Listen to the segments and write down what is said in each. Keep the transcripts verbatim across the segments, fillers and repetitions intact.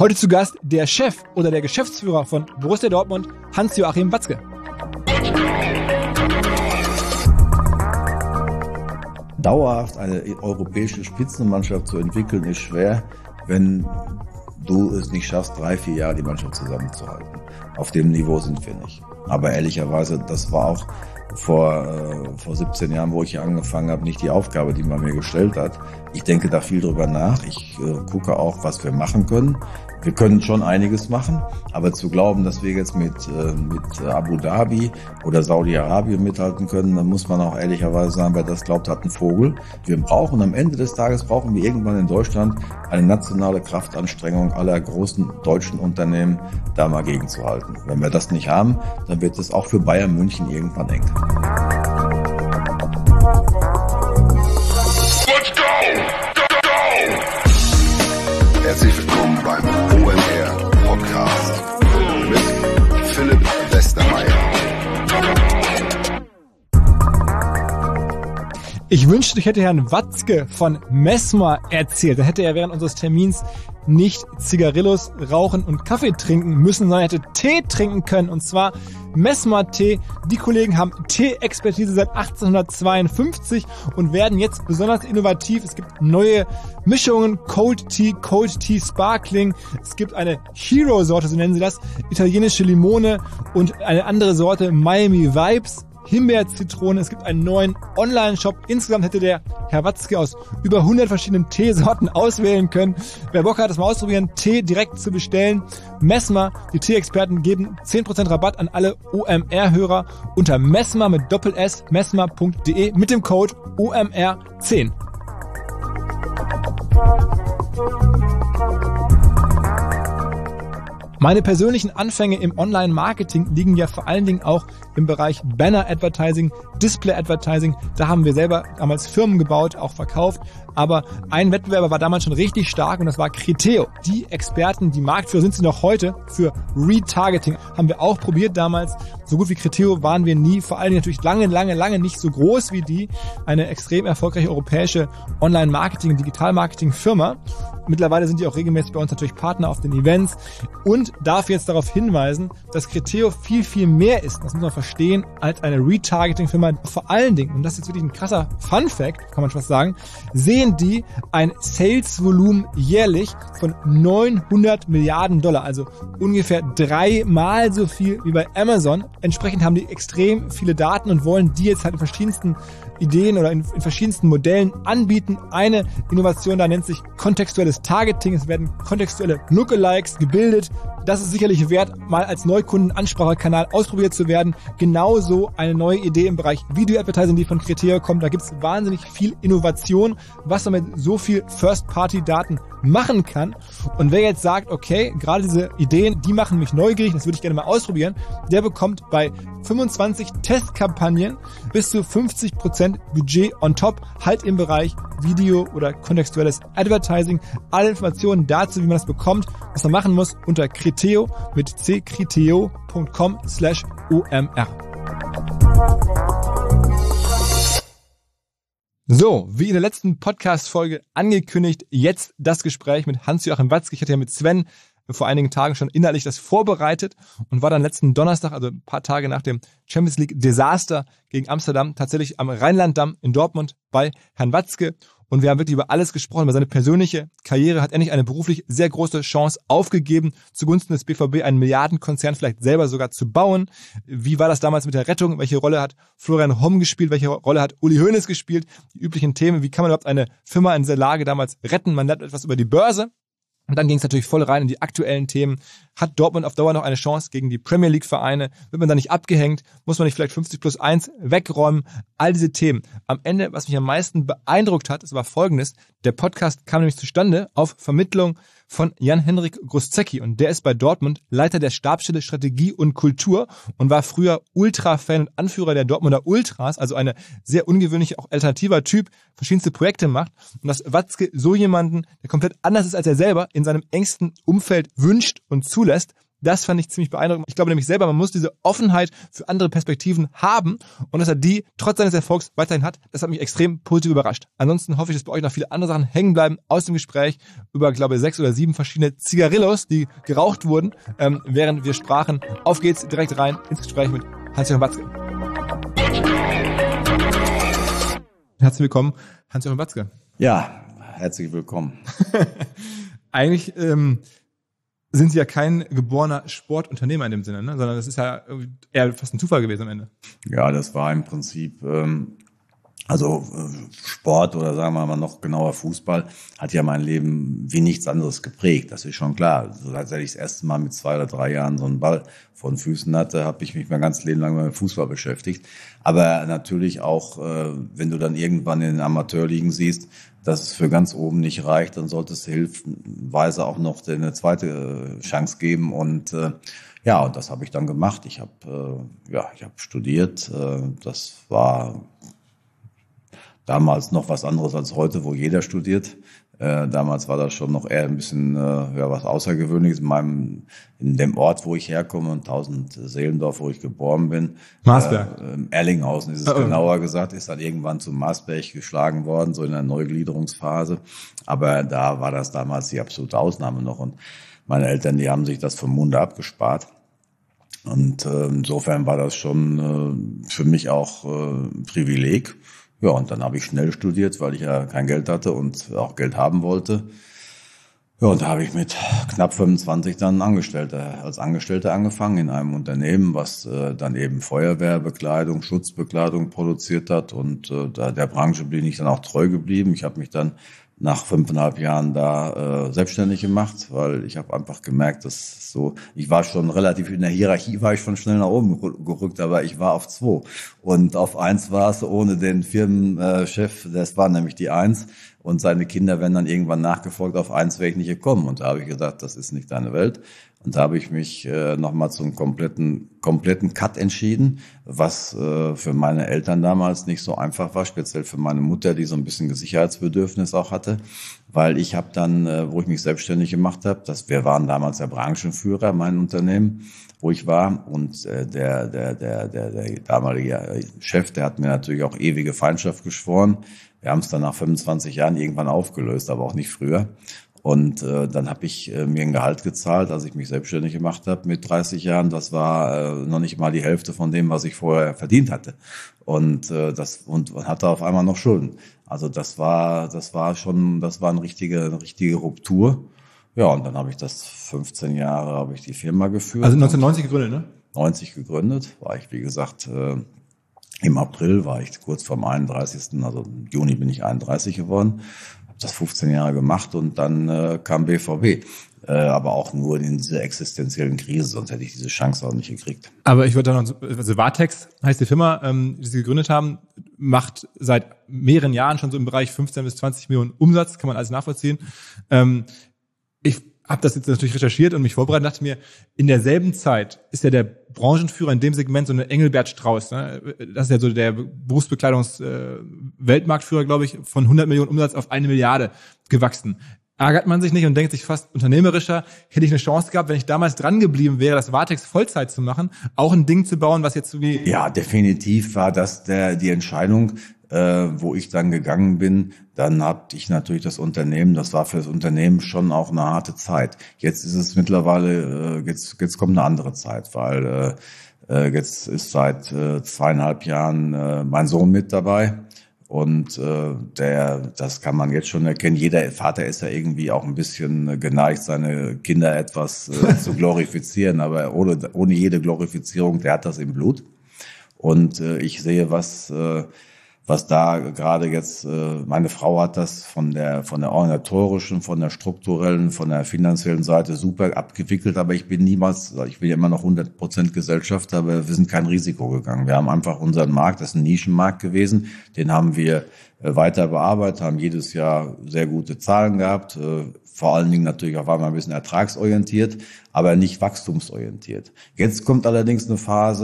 Heute zu Gast der Chef oder der Geschäftsführer von Borussia Dortmund, Hans-Joachim Watzke. Dauerhaft eine europäische Spitzenmannschaft zu entwickeln, ist schwer, wenn du es nicht schaffst, drei, vier Jahre die Mannschaft zusammenzuhalten. Auf dem Niveau sind wir nicht. Aber ehrlicherweise, das war auch vor, äh, vor siebzehn Jahren, wo ich hier angefangen habe, nicht die Aufgabe, die man mir gestellt hat. Ich denke da viel drüber nach. Ich äh, gucke auch, was wir machen können. Wir können schon einiges machen, aber zu glauben, dass wir jetzt mit, äh, mit Abu Dhabi oder Saudi-Arabien mithalten können, dann muss man auch ehrlicherweise sagen, wer das glaubt, hat einen Vogel. Wir brauchen am Ende des Tages, brauchen wir irgendwann in Deutschland eine nationale Kraftanstrengung aller großen deutschen Unternehmen, da mal gegenzuhalten. Wenn wir das nicht haben, dann wird es auch für Bayern München irgendwann eng. Let's go! Go, go! Herzlich willkommen beim O M R Podcast mit Philipp Westermeier. Ich wünschte, ich hätte Herrn Watzke von Messmer erzählt. Dann hätte er während unseres Termins nicht Zigarillos rauchen und Kaffee trinken müssen, sondern hätte Tee trinken können. Und zwar Messmer-Tee. Die Kollegen haben Tee-Expertise seit achtzehnhundertzweiundfünfzig und werden jetzt besonders innovativ. Es gibt neue Mischungen, Cold Tea, Cold Tea Sparkling. Es gibt eine Hero-Sorte, so nennen sie das, italienische Limone und eine andere Sorte, Miami Vibes. Himbeer-Zitrone. Es gibt einen neuen Online-Shop. Insgesamt hätte der Herr Watzke aus über hundert verschiedenen Teesorten auswählen können. Wer Bock hat, das mal ausprobieren, Tee direkt zu bestellen. Messmer, die Tee-Experten geben zehn Prozent Rabatt an alle O M R-Hörer unter Messmer mit Doppel-S, messmer punkt de mit dem Code O M R zehn. Meine persönlichen Anfänge im Online-Marketing liegen ja vor allen Dingen auch im Bereich Banner-Advertising, Display-Advertising. Da haben wir selber damals Firmen gebaut, auch verkauft. Aber ein Wettbewerber war damals schon richtig stark und das war Criteo. Die Experten, die Marktführer sind sie noch heute für Retargeting. Haben wir auch probiert damals. So gut wie Criteo waren wir nie. Vor allen Dingen natürlich lange, lange, lange nicht so groß wie die. Eine extrem erfolgreiche europäische Online-Marketing- und Digital-Marketing-Firma. Mittlerweile sind die auch regelmäßig bei uns natürlich Partner auf den Events und darf jetzt darauf hinweisen, dass Criteo viel, viel mehr ist, das muss man verstehen, als eine Retargeting-Firma. Vor allen Dingen, und das ist jetzt wirklich ein krasser Fun-Fact, kann man fast sagen, sehen die ein Sales-Volumen jährlich von neunhundert Milliarden Dollar, also ungefähr dreimal so viel wie bei Amazon. Entsprechend haben die extrem viele Daten und wollen die jetzt halt in verschiedensten Ideen oder in, in verschiedensten Modellen anbieten. Eine Innovation da nennt sich kontextuelles Targeting. Es werden kontextuelle Lookalikes gebildet. Das ist sicherlich wert, mal als Neukundenansprachekanal ausprobiert zu werden. Genauso eine neue Idee im Bereich Video-Advertising, die von Criteo kommt. Da gibt es wahnsinnig viel Innovation, was man mit so viel First-Party-Daten machen kann. Und wer jetzt sagt, okay, gerade diese Ideen, die machen mich neugierig, das würde ich gerne mal ausprobieren, der bekommt bei fünfundzwanzig Testkampagnen bis zu fünfzig Prozent Budget on top, halt im Bereich Video oder kontextuelles Advertising. Alle Informationen dazu, wie man das bekommt, was man machen muss, unter Criteo mit c criteo punkt com slash O M R. So, wie in der letzten Podcast-Folge angekündigt, jetzt das Gespräch mit Hans-Joachim Watzke. Ich hatte ja mit Sven vor einigen Tagen schon inhaltlich das vorbereitet und war dann letzten Donnerstag, also ein paar Tage nach dem Champions League-Desaster gegen Amsterdam, tatsächlich am Rheinlanddamm in Dortmund bei Herrn Watzke. Und wir haben wirklich über alles gesprochen, über seine persönliche Karriere. Hat er nicht eine beruflich sehr große Chance aufgegeben, zugunsten des B V B einen Milliardenkonzern vielleicht selber sogar zu bauen? Wie war das damals mit der Rettung? Welche Rolle hat Florian Homm gespielt? Welche Rolle hat Uli Hoeneß gespielt? Die üblichen Themen. Wie kann man überhaupt eine Firma in dieser Lage damals retten? Man lernt etwas über die Börse. Und dann ging es natürlich voll rein in die aktuellen Themen. Hat Dortmund auf Dauer noch eine Chance gegen die Premier League Vereine? Wird man da nicht abgehängt? Muss man nicht vielleicht fünfzig plus eins wegräumen? All diese Themen. Am Ende, was mich am meisten beeindruckt hat, das war Folgendes. Der Podcast kam nämlich zustande auf Vermittlung von Jan-Henrik Gruszecki und der ist bei Dortmund Leiter der Stabsstelle Strategie und Kultur und war früher Ultra-Fan und Anführer der Dortmunder Ultras, also eine sehr ungewöhnliche, auch alternativer Typ, verschiedenste Projekte macht und dass Watzke so jemanden, der komplett anders ist als er selber, in seinem engsten Umfeld wünscht und zulässt, Das fand ich ziemlich beeindruckend. Ich glaube nämlich selber, man muss diese Offenheit für andere Perspektiven haben und dass er die trotz seines Erfolgs weiterhin hat, das hat mich extrem positiv überrascht. Ansonsten hoffe ich, dass bei euch noch viele andere Sachen hängen bleiben aus dem Gespräch über, glaube ich, sechs oder sieben verschiedene Zigarillos, die geraucht wurden, ähm, während wir sprachen. Auf geht's direkt rein ins Gespräch mit Hans-Jochen Watzke. Herzlich willkommen, Hans-Jochen Watzke. Ja, herzlich willkommen. Eigentlich ähm, sind Sie ja kein geborener Sportunternehmer in dem Sinne, ne? Sondern das ist ja eher fast ein Zufall gewesen am Ende. Ja, das war im Prinzip, ähm, also äh, Sport oder sagen wir mal noch genauer Fußball hat ja mein Leben wie nichts anderes geprägt. Das ist schon klar. Also, als ich das erste Mal mit zwei oder drei Jahren so einen Ball vor den Füßen hatte, habe ich mich mein ganzes Leben lang mit Fußball beschäftigt. Aber natürlich auch, äh, wenn du dann irgendwann in den Amateurligen siehst, dass es für ganz oben nicht reicht, dann solltest du hilfenweise auch noch eine zweite Chance geben. Und äh, ja, und das habe ich dann gemacht. Ich habe äh, ja, ich habe studiert. Äh, das war damals noch was anderes als heute, wo jeder studiert. Äh, damals war das schon noch eher ein bisschen äh, ja, was Außergewöhnliches. In meinem, in dem Ort, wo ich herkomme, in Tausend-Seelendorf, wo ich geboren bin. Marsberg. Äh, Erlinghausen ist es oh, genauer gesagt, ist dann irgendwann zu Marsberg geschlagen worden, so in der Neugliederungsphase. Aber da war das damals die absolute Ausnahme noch. Und meine Eltern, die haben sich das vom Munde abgespart. Und äh, insofern war das schon äh, für mich auch äh, ein Privileg. Ja, und dann habe ich schnell studiert, weil ich ja kein Geld hatte und auch Geld haben wollte. Ja, und da habe ich mit knapp fünfundzwanzig dann Angestellter, als Angestellter angefangen in einem Unternehmen, was äh, dann eben Feuerwehrbekleidung, Schutzbekleidung produziert hat. Und äh, da der Branche bin ich dann auch treu geblieben. Ich habe mich dann nach fünfeinhalb Jahren da äh, selbstständig gemacht, weil ich habe einfach gemerkt, dass so, ich war schon relativ in der Hierarchie, war ich schon schnell nach oben gerückt, aber ich war auf zwei. Und auf eins war es ohne den Firmenchef, das war nämlich die eins. Und seine Kinder werden dann irgendwann nachgefolgt, auf eins wäre ich nicht gekommen. Und da habe ich gesagt, das ist nicht deine Welt. Und da habe ich mich äh, nochmal zum kompletten kompletten Cut entschieden, was äh, für meine Eltern damals nicht so einfach war, speziell für meine Mutter, die so ein bisschen Sicherheitsbedürfnis auch hatte. Weil ich habe dann, äh, wo ich mich selbstständig gemacht habe, das, wir waren damals der Branchenführer, mein Unternehmen, wo ich war. Und äh, der, der, der, der, der damalige Chef, der hat mir natürlich auch ewige Feindschaft geschworen. Wir haben es dann nach fünfundzwanzig Jahren irgendwann aufgelöst, aber auch nicht früher. Und äh, dann habe ich äh, mir ein Gehalt gezahlt, als ich mich selbstständig gemacht habe mit dreißig Jahren. Das war äh, noch nicht mal die Hälfte von dem, was ich vorher verdient hatte. Und äh, das und hatte auf einmal noch Schulden. Also das war das war schon das war eine richtige eine richtige Ruptur. Ja, und dann habe ich das fünfzehn Jahre habe ich die Firma geführt. Also neunzehnhundertneunzig gegründet, ne? neunzig gegründet, war ich wie gesagt äh, im April war ich kurz vorm einunddreißigsten Also im Juni bin ich einunddreißig geworden. Das fünfzehn Jahre gemacht und dann äh, kam B V B. Äh, aber auch nur in dieser existenziellen Krise, sonst hätte ich diese Chance auch nicht gekriegt. Aber ich würde da noch, also Vartex heißt die Firma, ähm, die Sie gegründet haben, macht seit mehreren Jahren schon so im Bereich fünfzehn bis zwanzig Millionen Umsatz, kann man alles nachvollziehen. Ähm, ich habe das jetzt natürlich recherchiert und mich vorbereitet und dachte mir, in derselben Zeit ist ja der Branchenführer in dem Segment so eine Engelbert Strauß. Ne? Das ist ja so der Berufsbekleidungs-Weltmarktführer, glaube ich, von hundert Millionen Umsatz auf eine Milliarde gewachsen. Ärgert man sich nicht und denkt sich fast unternehmerischer, hätte ich eine Chance gehabt, wenn ich damals dran geblieben wäre, das Vartex Vollzeit zu machen, auch ein Ding zu bauen, was jetzt so wie... Ja, definitiv war das der die Entscheidung, äh, wo ich dann gegangen bin. Dann hatte ich natürlich das Unternehmen, das war für das Unternehmen schon auch eine harte Zeit. Jetzt ist es mittlerweile, äh, jetzt, jetzt kommt eine andere Zeit, weil äh, jetzt ist seit äh, zweieinhalb Jahren äh, mein Sohn mit dabei. Und äh, der, das kann man jetzt schon erkennen. Jeder Vater ist ja irgendwie auch ein bisschen geneigt, seine Kinder etwas äh, zu glorifizieren. Aber ohne, ohne jede Glorifizierung, der hat das im Blut. Und äh, ich sehe, was äh, was da gerade jetzt, äh, meine Frau hat das von der von der organisatorischen, von der strukturellen, von der finanziellen Seite super abgewickelt. Aber ich bin niemals, ich bin ja immer noch hundert Prozent Gesellschafter, aber wir sind kein Risiko gegangen. Wir haben einfach unseren Markt, das ist ein Nischenmarkt gewesen, den haben wir äh, weiter bearbeitet, haben jedes Jahr sehr gute Zahlen gehabt, äh, vor allen Dingen natürlich auf einmal ein bisschen ertragsorientiert, aber nicht wachstumsorientiert. Jetzt kommt allerdings eine Phase,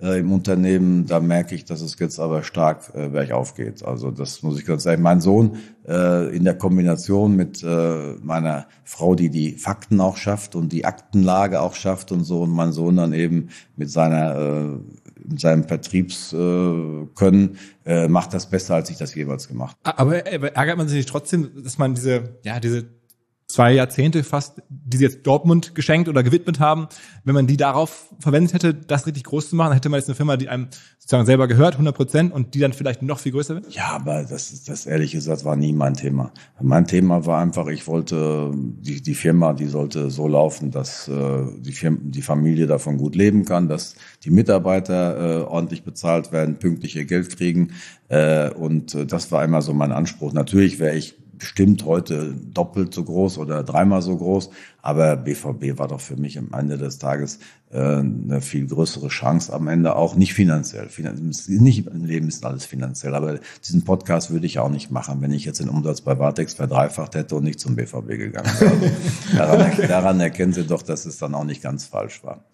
äh, im Unternehmen, da merke ich, dass es jetzt aber stark äh, bergauf geht. Also das muss ich ganz sagen. Mein Sohn äh, in der Kombination mit äh, meiner Frau, die die Fakten auch schafft und die Aktenlage auch schafft und so, und mein Sohn dann eben mit seiner äh, mit seinem Vertriebskönnen äh, macht das besser, als ich das jemals gemacht habe. Aber, aber ärgert man sich nicht trotzdem, dass man diese, ja, diese zwei Jahrzehnte fast, die sie jetzt Dortmund geschenkt oder gewidmet haben, wenn man die darauf verwendet hätte, das richtig groß zu machen, dann hätte man jetzt eine Firma, die einem sozusagen selber gehört, hundert Prozent, und die dann vielleicht noch viel größer wird? Ja, aber das ist, das ehrlich gesagt war nie mein Thema. Mein Thema war einfach, ich wollte, die, die Firma, die sollte so laufen, dass äh, die, Firma, die Familie davon gut leben kann, dass die Mitarbeiter äh, ordentlich bezahlt werden, pünktlich ihr Geld kriegen, äh, und äh, das war immer so mein Anspruch. Natürlich wäre ich bestimmt heute doppelt so groß oder dreimal so groß, aber B V B war doch für mich am Ende des Tages äh, eine viel größere Chance am Ende, auch nicht finanziell. Finanz, nicht im Leben ist alles finanziell, aber diesen Podcast würde ich auch nicht machen, wenn ich jetzt den Umsatz bei Vartex verdreifacht hätte und nicht zum B V B gegangen wäre. daran, daran erkennen Sie doch, dass es dann auch nicht ganz falsch war.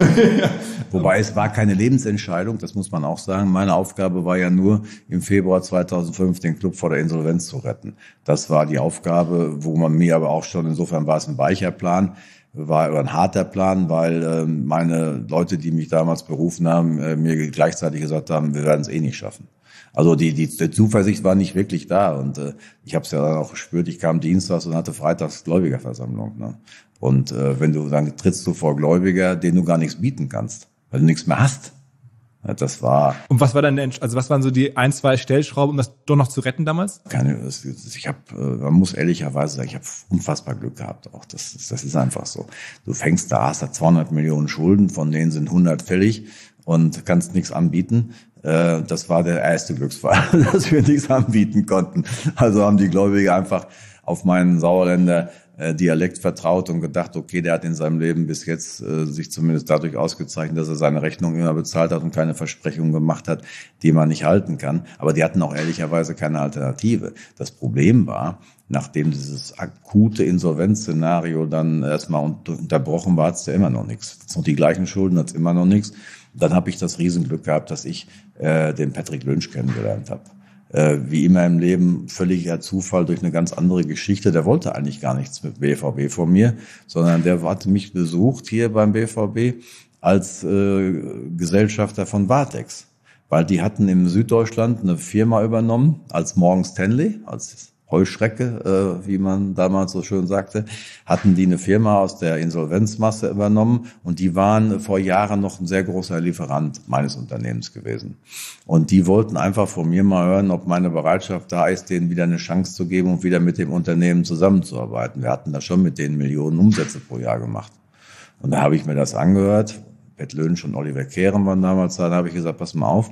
Wobei es war keine Lebensentscheidung, das muss man auch sagen. Meine Aufgabe war ja nur, im Februar zweitausendfünf den Club vor der Insolvenz zu retten. Das war die Aufgabe, wo man mir aber auch schon, insofern war es ein weicher Plan, war ein harter Plan, weil äh, meine Leute, die mich damals berufen haben, äh, mir gleichzeitig gesagt haben, wir werden es eh nicht schaffen. Also die, die, die Zuversicht war nicht wirklich da, und äh, ich habe es ja dann auch gespürt. Ich kam dienstags und hatte freitags Gläubigerversammlung. Ne? Und äh, wenn du dann trittst du vor Gläubiger, denen du gar nichts bieten kannst, weil du nichts mehr hast. Ja, das war. Und was war dann, also was waren so die ein, zwei Stellschrauben, um das doch noch zu retten damals? Keine, ich habe, man muss ehrlicherweise sagen, ich habe unfassbar Glück gehabt. Auch das, das ist einfach so. Du fängst da, hast da zweihundert Millionen Schulden, von denen sind hundert fällig und kannst nichts anbieten. Das war der erste Glücksfall, dass wir nichts anbieten konnten. Also haben die Gläubiger einfach auf meinen Sauerländer Dialekt vertraut und gedacht, okay, der hat in seinem Leben bis jetzt äh, sich zumindest dadurch ausgezeichnet, dass er seine Rechnung immer bezahlt hat und keine Versprechungen gemacht hat, die man nicht halten kann. Aber die hatten auch ehrlicherweise keine Alternative. Das Problem war, nachdem dieses akute Insolvenzszenario dann erstmal unterbrochen war, hat es ja immer noch nichts. Es sind noch die gleichen Schulden, hat es immer noch nichts. Dann habe ich das Riesenglück gehabt, dass ich äh, den Patrick Lynch kennengelernt habe. Äh, wie immer im Leben, völliger Zufall durch eine ganz andere Geschichte. Der wollte eigentlich gar nichts mit B V B von mir, sondern der hatte mich besucht hier beim B V B als äh, Gesellschafter von Vartex. Weil die hatten im Süddeutschland eine Firma übernommen als Morgan Stanley, als Heuschrecke, äh, wie man damals so schön sagte, hatten die eine Firma aus der Insolvenzmasse übernommen, und die waren vor Jahren noch ein sehr großer Lieferant meines Unternehmens gewesen. Und die wollten einfach von mir mal hören, ob meine Bereitschaft da ist, denen wieder eine Chance zu geben und wieder mit dem Unternehmen zusammenzuarbeiten. Wir hatten da schon mit denen Millionen Umsätze pro Jahr gemacht. Und da habe ich mir das angehört. Bert Lynch und Oliver Kehren waren damals da. Da habe ich gesagt, pass mal auf,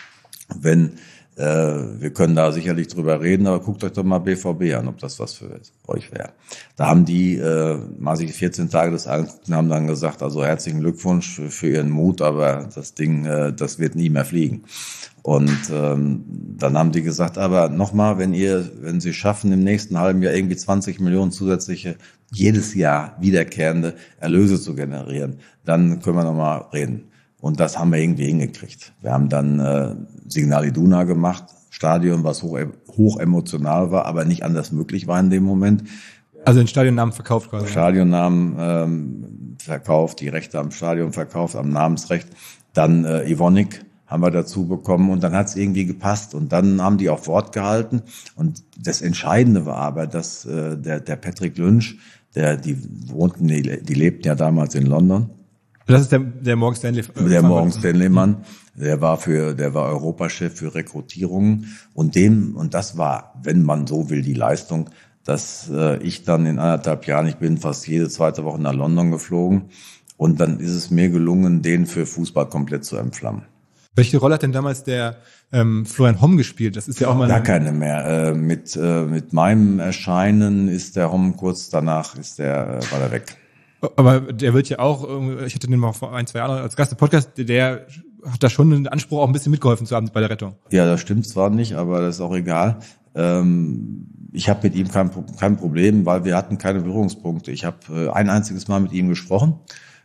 wenn Äh, wir können da sicherlich drüber reden, aber guckt euch doch mal B V B an, ob das was für euch wäre. Da haben die äh, mal sich vierzehn Tage das angeguckt und haben dann gesagt, also herzlichen Glückwunsch für, für Ihren Mut, aber das Ding, äh, das wird nie mehr fliegen. Und ähm, dann haben die gesagt, aber nochmal, wenn ihr, wenn Sie schaffen, im nächsten halben Jahr irgendwie zwanzig Millionen zusätzliche, jedes Jahr wiederkehrende Erlöse zu generieren, dann können wir nochmal reden. Und das haben wir irgendwie hingekriegt. Wir haben dann äh, Signal Iduna gemacht, Stadion, was hoch, hoch emotional war, aber nicht anders möglich war in dem Moment. Also den Stadionnamen verkauft quasi. Stadionnamen ähm, verkauft, die Rechte am Stadion verkauft, am Namensrecht. Dann äh, Evonik haben wir dazu bekommen, und dann hat es irgendwie gepasst. Und dann haben die auch Wort gehalten. Und das Entscheidende war aber, dass äh, der, der Patrick Lynch, der die wohnten, die, die lebten ja damals in London. Das ist der, der Morgan Stanley. Äh, der Morgan Stanley Mann, der war für, der war Europachef für Rekrutierungen, und dem, und das war, wenn man so will, die Leistung, dass äh, ich dann in anderthalb Jahren, ich bin fast jede zweite Woche nach London geflogen, und dann ist es mir gelungen, den für Fußball komplett zu entflammen. Welche Rolle hat denn damals der ähm, Florian Homm gespielt? Das ist ja auch mal gar keine mehr. Äh, mit äh, mit meinem Erscheinen ist der Homm kurz danach, ist der äh, war der weg. Aber der wird ja auch, ich hatte den mal vor ein, zwei Jahren als Gast im Podcast, der hat da schon den Anspruch, auch ein bisschen mitgeholfen zu haben bei der Rettung. Ja, das stimmt zwar nicht, aber das ist auch egal. Ähm, ich habe mit ihm kein, kein Problem, weil wir hatten keine Berührungspunkte. Ich habe äh, ein einziges Mal mit ihm gesprochen.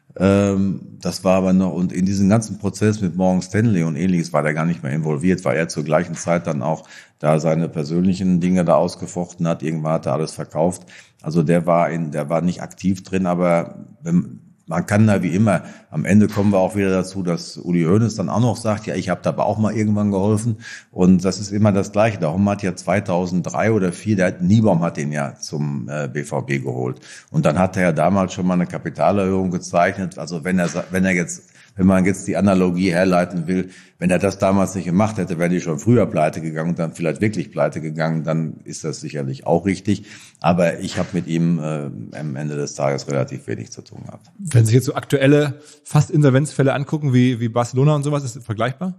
Ähm, das war aber noch, und in diesem ganzen Prozess mit Morgan Stanley und ähnliches war der gar nicht mehr involviert, weil er zur gleichen Zeit dann auch da seine persönlichen Dinge da ausgefochten hat. Irgendwann hat er alles verkauft. Also der war in, der war nicht aktiv drin, aber wenn, man kann da wie immer, am Ende kommen wir auch wieder dazu, dass Uli Hoeneß dann auch noch sagt, ja, ich habe da aber auch mal irgendwann geholfen. Und das ist immer das Gleiche. Der Homm hat ja zweitausenddrei oder vier, der hat, Niebaum hat den ja zum äh, B V B geholt. Und dann hat er ja damals schon mal eine Kapitalerhöhung gezeichnet. Also wenn er, wenn er jetzt, wenn man jetzt die Analogie herleiten will, wenn er das damals nicht gemacht hätte, wäre die schon früher pleite gegangen und dann vielleicht wirklich pleite gegangen, dann ist das sicherlich auch richtig. Aber ich habe mit ihm äh, am Ende des Tages relativ wenig zu tun gehabt. Wenn Sie sich jetzt so aktuelle fast Insolvenzfälle angucken, wie, wie Barcelona und sowas, ist das vergleichbar?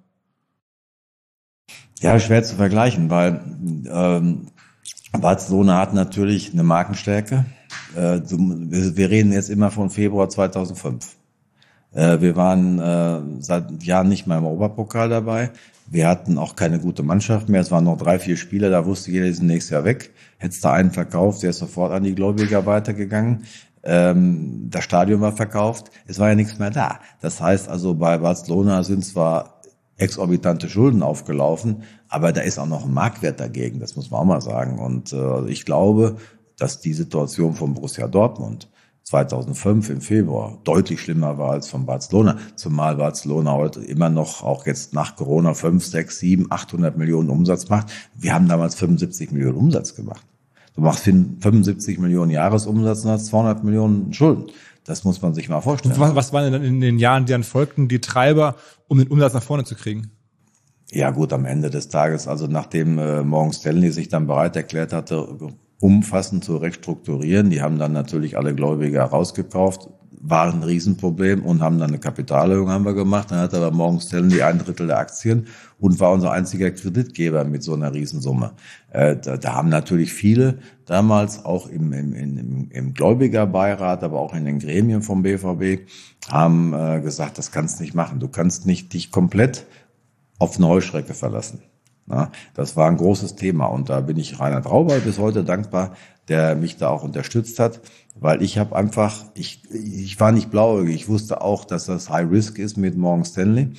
Ja, schwer zu vergleichen, weil ähm, Barcelona hat natürlich eine Markenstärke. Äh, wir, wir reden jetzt immer von Februar zweitausendfünf. Wir waren äh, seit Jahren nicht mehr im Europapokal dabei. Wir hatten auch keine gute Mannschaft mehr. Es waren noch drei, vier Spieler, da wusste jeder, die sind nächstes Jahr weg. Hättest du einen verkauft, der ist sofort an die Gläubiger weitergegangen. Ähm, das Stadion war verkauft. Es war ja nichts mehr da. Das heißt also, bei Barcelona sind zwar exorbitante Schulden aufgelaufen, aber da ist auch noch ein Marktwert dagegen. Das muss man auch mal sagen. Und äh, ich glaube, dass die Situation von Borussia Dortmund zweitausendfünf im Februar deutlich schlimmer war als von Barcelona, zumal Barcelona heute immer noch, auch jetzt nach Corona, fünf, sechs, sieben, achthundert Millionen Umsatz macht. Wir haben damals fünfundsiebzig Millionen Umsatz gemacht. Du machst fünfundsiebzig Millionen Jahresumsatz und hast zweihundert Millionen Schulden. Das muss man sich mal vorstellen. Was, was waren denn in den Jahren, die dann folgten, die Treiber, um den Umsatz nach vorne zu kriegen? Ja gut, am Ende des Tages, also nachdem äh, Morgan Stanley sich dann bereit erklärt hatte, umfassend zu restrukturieren. Die haben dann natürlich alle Gläubiger rausgekauft, war ein Riesenproblem und haben dann eine Kapitalerhöhung haben wir gemacht. Dann hat aber Morgan Stanley ein Drittel der Aktien und war unser einziger Kreditgeber mit so einer Riesensumme. Äh, da, da haben natürlich viele damals auch im, im, im, im Gläubigerbeirat, aber auch in den Gremien vom B V B haben äh, gesagt, das kannst du nicht machen. Du kannst nicht dich komplett auf eine Heuschrecke verlassen. Na, das war ein großes Thema und da bin ich Reinhard Rauber bis heute dankbar, der mich da auch unterstützt hat, weil ich habe einfach, ich ich war nicht blauäugig, ich wusste auch, dass das High Risk ist mit Morgan Stanley.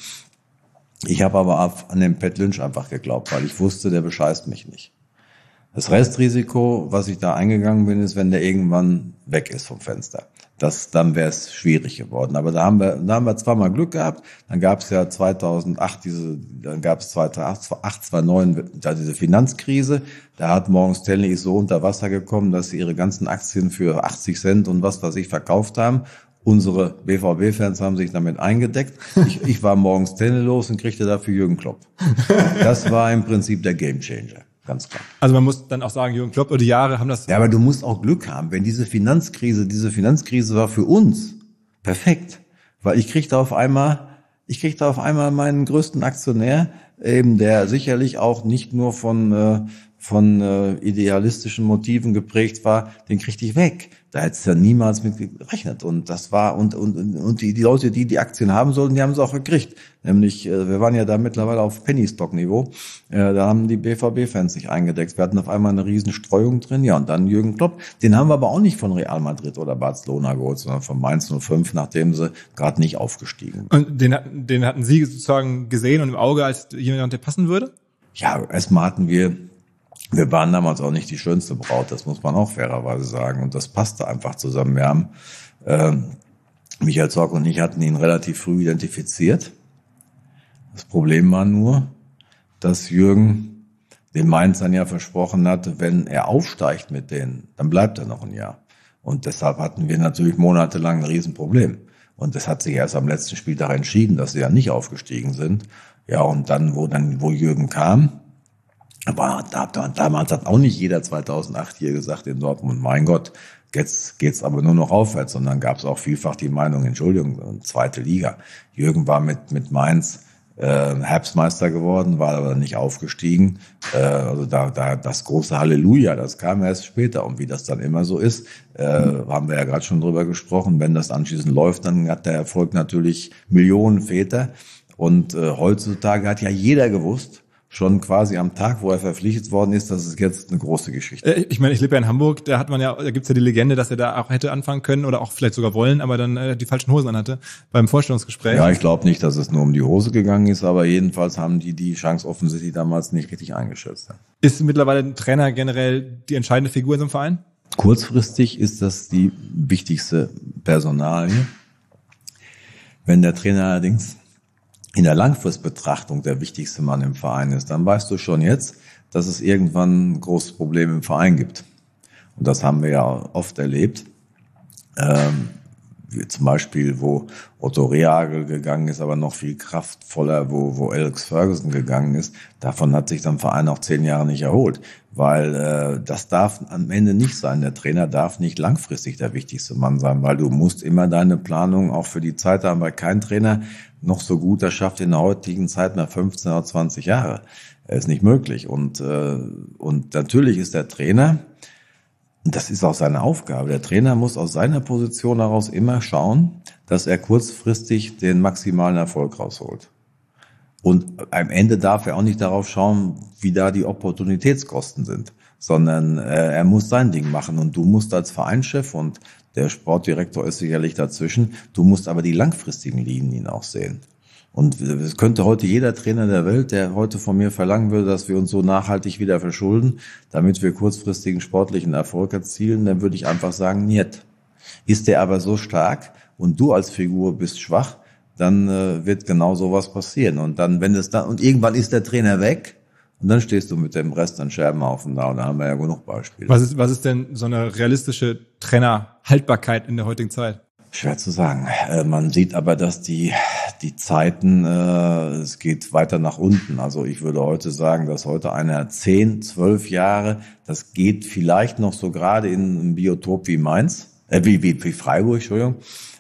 Ich habe aber an den Pat Lynch einfach geglaubt, weil ich wusste, der bescheißt mich nicht. Das Restrisiko, was ich da eingegangen bin, ist, wenn der irgendwann weg ist vom Fenster. Das, dann wäre es schwierig geworden. Aber da haben wir, da haben wir zweimal Glück gehabt. Dann gab es ja zweitausendacht diese, dann gab es zweitausendacht, zweitausendneun da diese Finanzkrise. Da hat Morgan Stanley so unter Wasser gekommen, dass sie ihre ganzen Aktien für achtzig Cent und was weiß ich verkauft haben. Unsere B V B-Fans haben sich damit eingedeckt. Ich, ich war Morgan Stanley los und kriegte dafür Jürgen Klopp. Das war im Prinzip der Gamechanger. Ganz klar. Also man muss dann auch sagen, Jürgen Klopp über die Jahre haben das... Ja, aber du musst auch Glück haben. Wenn diese Finanzkrise, diese Finanzkrise war für uns perfekt. Weil ich kriegte auf einmal, ich kriegte auf einmal meinen größten Aktionär, eben der sicherlich auch nicht nur von, äh, von äh, idealistischen Motiven geprägt war, den kriegte ich weg. Da hättest du ja niemals mit gerechnet. Und das war, und, und, und die, die Leute, die die Aktien haben sollten, die haben es auch gekriegt. Nämlich, äh, wir waren ja da mittlerweile auf Penny-Stock-Niveau. Äh, da haben die B V B-Fans sich eingedeckt. Wir hatten auf einmal eine riesen Streuung drin. Ja, und dann Jürgen Klopp. Den haben wir aber auch nicht von Real Madrid oder Barcelona geholt, sondern von Mainz null fünf, nachdem sie gerade nicht aufgestiegen waren. Und den, den hatten Sie sozusagen gesehen und im Auge als jemand, der passen würde? Ja, erstmal hatten wir Wir waren damals auch nicht die schönste Braut, das muss man auch fairerweise sagen. Und das passte einfach zusammen. Wir haben, äh, Michael Zorc und ich hatten ihn relativ früh identifiziert. Das Problem war nur, dass Jürgen den Mainzern ja versprochen hat, wenn er aufsteigt mit denen, dann bleibt er noch ein Jahr. Und deshalb hatten wir natürlich monatelang ein Riesenproblem. Und das hat sich erst am letzten Spieltag entschieden, dass sie ja nicht aufgestiegen sind. Ja, und dann, wo dann, wo Jürgen kam, aber da, da, damals hat auch nicht jeder zweitausendacht hier gesagt in Dortmund, mein Gott, jetzt geht's aber nur noch aufwärts. Und dann gab es auch vielfach die Meinung, Entschuldigung, zweite Liga. Jürgen war mit mit Mainz äh, Herbstmeister geworden, war aber nicht aufgestiegen. Äh, also da, da das große Halleluja, das kam erst später. Und wie das dann immer so ist, äh, haben wir ja gerade schon drüber gesprochen. Wenn das anschließend läuft, dann hat der Erfolg natürlich Millionen Väter. Und äh, heutzutage hat ja jeder gewusst, schon quasi am Tag, wo er verpflichtet worden ist, das ist jetzt eine große Geschichte. Äh, ich meine, ich lebe ja in Hamburg, da hat man ja, da gibt's ja die Legende, dass er da auch hätte anfangen können oder auch vielleicht sogar wollen, aber dann äh, die falschen Hosen anhatte beim Vorstellungsgespräch. Ja, ich glaube nicht, dass es nur um die Hose gegangen ist, aber jedenfalls haben die die Chance offensichtlich damals nicht richtig eingeschätzt. Ja. Ist mittlerweile ein Trainer generell die entscheidende Figur in so einem Verein? Kurzfristig ist das die wichtigste Personalie. Wenn der Trainer allerdings in der Langfristbetrachtung der wichtigste Mann im Verein ist, dann weißt du schon jetzt, dass es irgendwann ein großes Problem im Verein gibt. Und das haben wir ja oft erlebt. Ähm, wie zum Beispiel, wo Otto Rehhagel gegangen ist, aber noch viel kraftvoller, wo, wo Alex Ferguson gegangen ist. Davon hat sich der Verein auch zehn Jahre nicht erholt. Weil äh, das darf am Ende nicht sein. Der Trainer darf nicht langfristig der wichtigste Mann sein, weil du musst immer deine Planung auch für die Zeit haben, weil kein Trainer noch so gut das schafft in der heutigen Zeit mehr fünfzehn oder zwanzig Jahre. Das ist nicht möglich. Und, äh, und natürlich ist der Trainer, und das ist auch seine Aufgabe, der Trainer muss aus seiner Position heraus immer schauen, dass er kurzfristig den maximalen Erfolg rausholt. Und am Ende darf er auch nicht darauf schauen, wie da die Opportunitätskosten sind, sondern äh, er muss sein Ding machen. Und du musst als Vereinschef, und der Sportdirektor ist sicherlich dazwischen, du musst aber die langfristigen Linien auch sehen. Und es könnte heute jeder Trainer der Welt, der heute von mir verlangen würde, dass wir uns so nachhaltig wieder verschulden, damit wir kurzfristigen sportlichen Erfolg erzielen, dann würde ich einfach sagen, niet. Ist der aber so stark und du als Figur bist schwach, dann äh, wird genau sowas passieren. Und dann, wenn es dann, und irgendwann ist der Trainer weg, und dann stehst du mit dem Rest an Scherbenhaufen da, und da haben wir ja genug Beispiele. Was ist, was ist denn so eine realistische Trainerhaltbarkeit in der heutigen Zeit? Schwer zu sagen. Äh, man sieht aber, dass die, die Zeiten, äh, es geht weiter nach unten. Also ich würde heute sagen, dass heute einer zehn, zwölf Jahre, das geht vielleicht noch so gerade in einem Biotop wie Mainz, äh, wie, wie, wie Freiburg, Entschuldigung.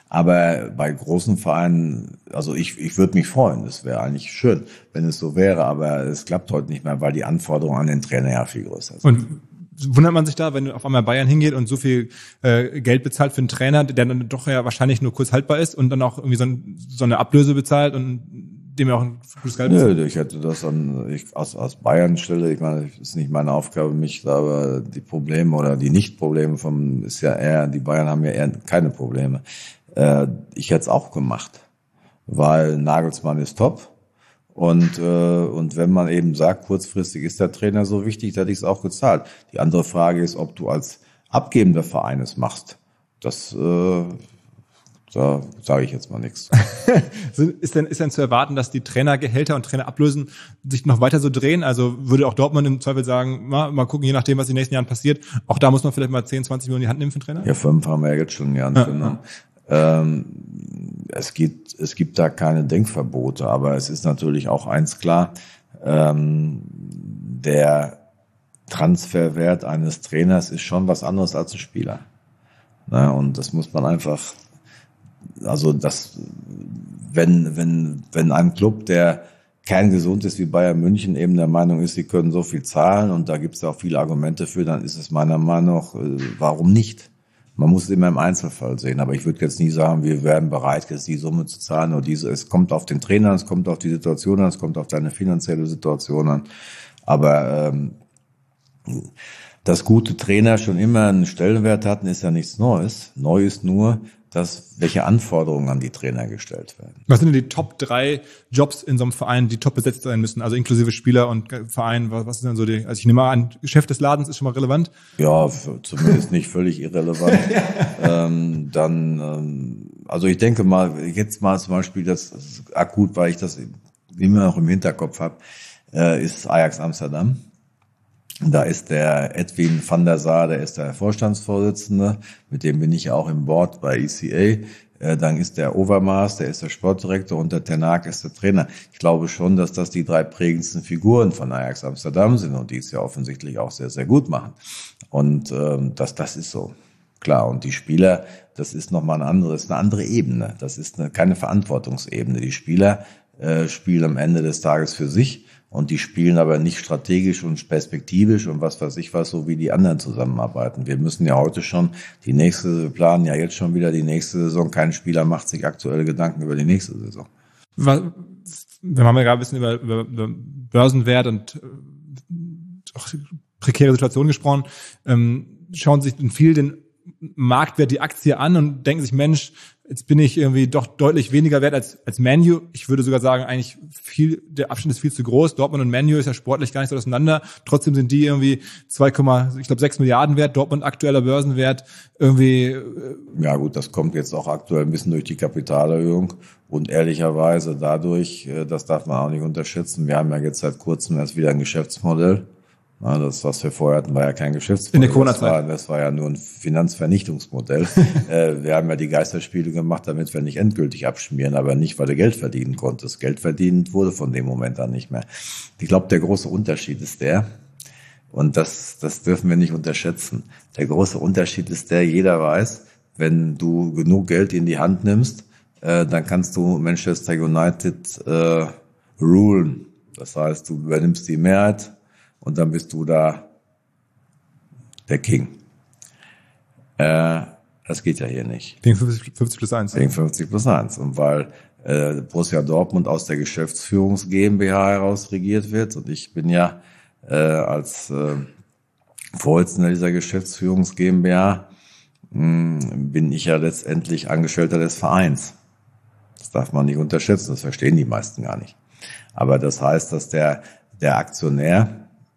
Aber bei großen Vereinen, also ich, ich würde mich freuen, das wäre eigentlich schön, wenn es so wäre, aber es klappt heute nicht mehr, weil die Anforderungen an den Trainer ja viel größer sind. Und wundert man sich da, wenn auf einmal Bayern hingeht und so viel äh, Geld bezahlt für einen Trainer, der dann doch ja wahrscheinlich nur kurz haltbar ist und dann auch irgendwie so, ein, so eine Ablöse bezahlt und dem ja auch ein gutes Geld bezahlt? Nö, ich hätte das an, ich, aus, aus Bayern Stelle, ich meine, es ist nicht meine Aufgabe, mich da aber die Probleme oder die Nicht-Probleme vom, ist ja eher, die Bayern haben ja eher keine Probleme. Äh, ich hätte es auch gemacht, weil Nagelsmann ist top. Und äh, und wenn man eben sagt, kurzfristig ist der Trainer so wichtig, da hätte ich es auch gezahlt. Die andere Frage ist, ob du als abgebender Verein es machst. Das äh, da sage ich jetzt mal nichts. Ist denn ist denn zu erwarten, dass die Trainergehälter und Trainerablösen sich noch weiter so drehen? Also würde auch Dortmund im Zweifel sagen, mal, mal gucken, je nachdem, was in den nächsten Jahren passiert. Auch da muss man vielleicht mal zehn, zwanzig Millionen in die Hand nehmen für den Trainer? Ja, fünf haben wir ja jetzt schon in die Hand genommen. Ja. Ähm, es gibt, es gibt da keine Denkverbote, aber es ist natürlich auch eins klar, ähm, der Transferwert eines Trainers ist schon was anderes als ein Spieler. Na, und das muss man einfach, also das, wenn, wenn, wenn ein Club, der kerngesund ist wie Bayern München, eben der Meinung ist, sie können so viel zahlen und da gibt es auch viele Argumente für, dann ist es meiner Meinung nach, warum nicht? Man muss es immer im Einzelfall sehen, aber ich würde jetzt nie sagen, wir wären bereit, jetzt die Summe zu zahlen oder diese. Es kommt auf den Trainer, es kommt auf die Situation an, es kommt auf deine finanzielle Situation an. Aber ähm, dass gute Trainer schon immer einen Stellenwert hatten, ist ja nichts Neues. Neu ist nur, dass welche Anforderungen an die Trainer gestellt werden. Was sind denn die Top drei Jobs in so einem Verein, die top besetzt sein müssen? Also inklusive Spieler und Verein, was, was ist denn so die, also ich nehme mal an, Chef des Ladens ist schon mal relevant? Ja, zumindest nicht völlig irrelevant. ähm, dann, ähm, also ich denke mal, jetzt mal zum Beispiel, das ist akut, weil ich das immer noch im Hinterkopf habe, äh, ist Ajax Amsterdam. Da ist der Edwin van der Sar, der ist der Vorstandsvorsitzende, mit dem bin ich ja auch im Board bei E C A. Dann ist der Overmars, der ist der Sportdirektor und der Ten Hag ist der Trainer. Ich glaube schon, dass das die drei prägendsten Figuren von Ajax Amsterdam sind und die es ja offensichtlich auch sehr, sehr gut machen. Und ähm, das, das ist so. Klar, und die Spieler, das ist nochmal eine andere, ist eine andere Ebene. Das ist eine, keine Verantwortungsebene. Die Spieler äh, spielen am Ende des Tages für sich. Und die spielen aber nicht strategisch und perspektivisch und was weiß ich was, so wie die anderen zusammenarbeiten. Wir müssen ja heute schon die nächste, wir planen ja jetzt schon wieder die nächste Saison. Kein Spieler macht sich aktuelle Gedanken über die nächste Saison. Wir haben ja gerade ein bisschen über, über, über Börsenwert und äh, auch prekäre Situationen gesprochen. Ähm, schauen sich viel den Marktwert, die Aktie an und denken sich, Mensch, jetzt bin ich irgendwie doch deutlich weniger wert als als Man U. Ich würde sogar sagen, eigentlich viel, der Abstand ist viel zu groß. Dortmund und Man U ist ja sportlich gar nicht so auseinander. Trotzdem sind die irgendwie zwei, ich glaube sechs Milliarden wert. Dortmund aktueller Börsenwert irgendwie. Äh ja gut, das kommt jetzt auch aktuell ein bisschen durch die Kapitalerhöhung und ehrlicherweise dadurch, das darf man auch nicht unterschätzen. Wir haben ja jetzt seit kurzem erst wieder ein Geschäftsmodell. Na, das, was wir vorher hatten, war ja kein Geschäftsmodell. In der Corona-Zeit. Das war, das war ja nur ein Finanzvernichtungsmodell. äh, wir haben ja die Geisterspiele gemacht, damit wir nicht endgültig abschmieren, aber nicht, weil du Geld verdienen konntest. Geld verdient wurde von dem Moment an nicht mehr. Ich glaube, der große Unterschied ist der, und das, das dürfen wir nicht unterschätzen. Der große Unterschied ist der, jeder weiß, wenn du genug Geld in die Hand nimmst, äh, dann kannst du Manchester United äh, rulen. Das heißt, du übernimmst die Mehrheit, und dann bist du da der King. Äh, das geht ja hier nicht. Wegen fünfzig plus eins. Wegen fünfzig plus eins. Und weil äh, Borussia Dortmund aus der Geschäftsführungs GmbH heraus regiert wird. Und ich bin ja äh, als äh, Vorsitzender dieser Geschäftsführungs GmbH, mh, bin ich ja letztendlich Angestellter des Vereins. Das darf man nicht unterschätzen. Das verstehen die meisten gar nicht. Aber das heißt, dass der, der Aktionär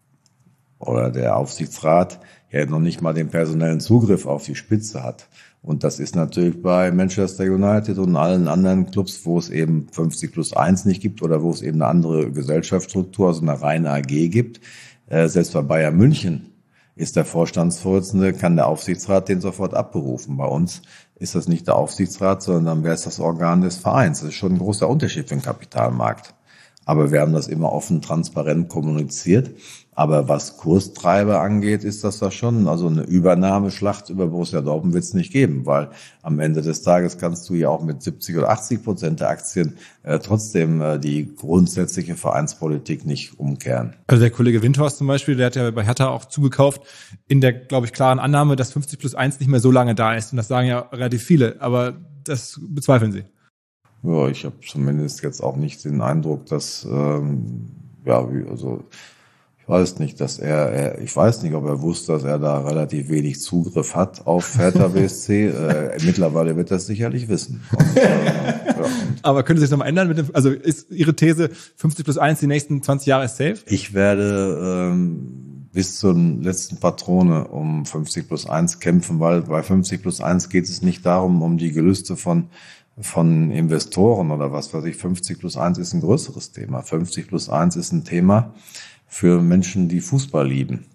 oder der Aufsichtsrat ja noch nicht mal den personellen Zugriff auf die Spitze hat. Und das ist natürlich bei Manchester United und allen anderen Clubs, wo es eben fünfzig plus eins nicht gibt oder wo es eben eine andere Gesellschaftsstruktur, also eine reine A G gibt. Äh, selbst bei Bayern München ist der Vorstandsvorsitzende, kann der Aufsichtsrat den sofort abberufen. Bei uns ist das nicht der Aufsichtsrat, sondern dann wäre es das Organ des Vereins. Das ist schon ein großer Unterschied für den Kapitalmarkt. Aber wir haben das immer offen, transparent kommuniziert. Aber was Kurstreiber angeht, ist das da schon, also eine Übernahmeschlacht über Borussia Dortmund wird es nicht geben, weil am Ende des Tages kannst du ja auch mit siebzig oder achtzig Prozent der Aktien äh, trotzdem äh, die grundsätzliche Vereinspolitik nicht umkehren. Also der Kollege Windhorst zum Beispiel, der hat ja bei Hertha auch zugekauft, in der, glaube ich, klaren Annahme, dass fünfzig plus eins nicht mehr so lange da ist. Und das sagen ja relativ viele, aber das bezweifeln Sie. Ja, ich habe zumindest jetzt auch nicht den Eindruck, dass, ähm, ja, wie, also ich weiß nicht, dass er, er, ich weiß nicht, ob er wusste, dass er da relativ wenig Zugriff hat auf Hertha B S C. äh, mittlerweile wird er es sicherlich wissen. Und, äh, ja, und aber könnte sich das nochmal ändern? Mit dem, also ist Ihre These fünfzig plus eins die nächsten zwanzig Jahre ist safe? Ich werde ähm, bis zur letzten Patrone um fünfzig plus eins kämpfen, weil bei fünfzig plus eins geht es nicht darum, um die Gelüste von von Investoren oder was weiß ich. fünfzig plus eins ist ein größeres Thema. fünfzig plus eins ist ein Thema für Menschen, die Fußball lieben.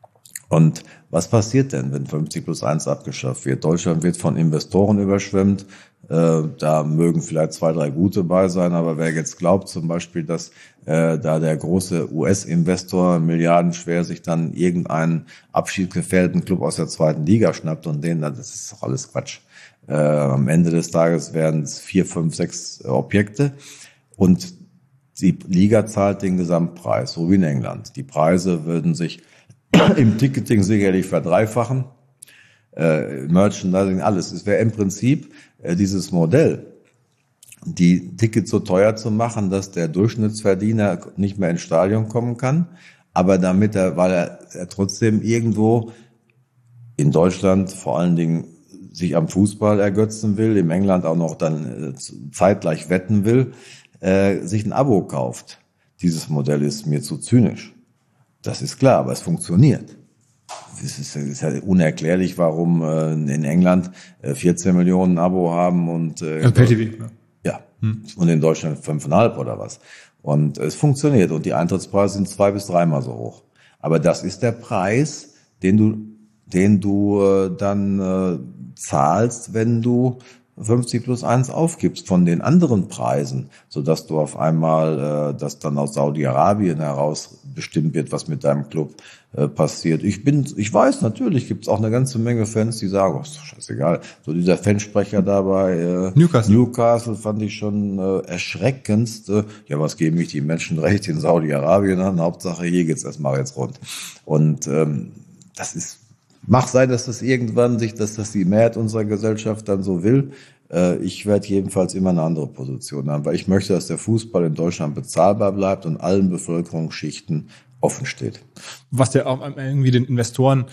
Und was passiert denn, wenn fünfzig plus eins abgeschafft wird? Deutschland wird von Investoren überschwemmt. Äh, da mögen vielleicht zwei, drei gute bei sein, aber wer jetzt glaubt zum Beispiel, dass äh, da der große U S-Investor milliardenschwer sich dann irgendeinen abschiedsgefährdeten Club aus der zweiten Liga schnappt und den, das ist doch alles Quatsch. Äh, am Ende des Tages werden es vier, fünf, sechs äh, Objekte und die Liga zahlt den Gesamtpreis, so wie in England. Die Preise würden sich im Ticketing sicherlich verdreifachen, äh, Merchandising, alles. Es wäre im Prinzip äh, dieses Modell, die Tickets so teuer zu machen, dass der Durchschnittsverdiener nicht mehr ins Stadion kommen kann, aber damit er, weil er, er trotzdem irgendwo in Deutschland vor allen Dingen sich am Fußball ergötzen will, im England auch noch dann äh, zeitgleich wetten will, äh, sich ein Abo kauft. Dieses Modell ist mir zu zynisch. Das ist klar, aber es funktioniert. Es ist, es ist ja unerklärlich, warum äh, in England äh, vierzehn Millionen Abo haben und äh, also Pay T V. Ja, hm. Und in Deutschland fünfeinhalb oder was. Und es funktioniert und die Eintrittspreise sind zwei bis dreimal so hoch. Aber das ist der Preis, den du, den du äh, dann äh, zahlst, wenn du fünfzig plus eins aufgibst von den anderen Preisen, sodass du auf einmal, äh, dass dann aus Saudi-Arabien heraus bestimmt wird, was mit deinem Club äh, passiert. Ich bin, ich weiß, natürlich gibt es auch eine ganze Menge Fans, die sagen, oh, ist doch scheißegal. So dieser Fansprecher da bei äh, Newcastle. Newcastle fand ich schon äh, erschreckendst. Äh, ja, was geben mich die Menschenrechte in Saudi-Arabien an? Hauptsache, hier geht's erstmal jetzt rund. Und ähm, das ist Mag sein, dass das irgendwann sich, dass das die Mehrheit unserer Gesellschaft dann so will. Ich werde jedenfalls immer eine andere Position haben, weil ich möchte, dass der Fußball in Deutschland bezahlbar bleibt und allen Bevölkerungsschichten offen steht. Was ja auch irgendwie den Investoren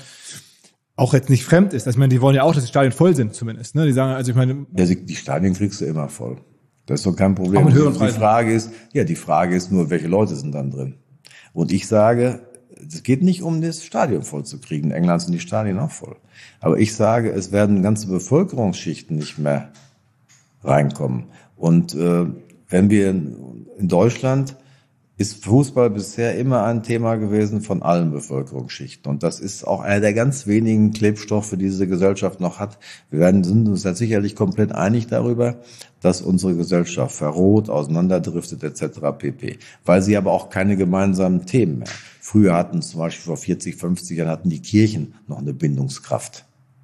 auch jetzt nicht fremd ist. Ich meine, die wollen ja auch, dass die Stadien voll sind zumindest. Ne? Die sagen, also ich meine... Ja, die Stadien kriegst du immer voll. Das ist doch kein Problem. Auch mit höheren Preisen. Die Frage ist, ja, die Frage ist nur, welche Leute sind dann drin? Und ich sage, es geht nicht um das Stadion voll zu kriegen. In England sind die Stadien auch voll. Aber ich sage, es werden ganze Bevölkerungsschichten nicht mehr reinkommen. Und äh, wenn wir in, in Deutschland ist Fußball bisher immer ein Thema gewesen von allen Bevölkerungsschichten. Und das ist auch einer der ganz wenigen Klebstoffe, die diese Gesellschaft noch hat. Wir werden, sind uns ja sicherlich komplett einig darüber, dass unsere Gesellschaft verroht, auseinanderdriftet et cetera pp. Weil sie aber auch keine gemeinsamen Themen mehr. Früher hatten zum Beispiel vor vierzig, fünfzig Jahren hatten die Kirchen noch eine Bindungskraft.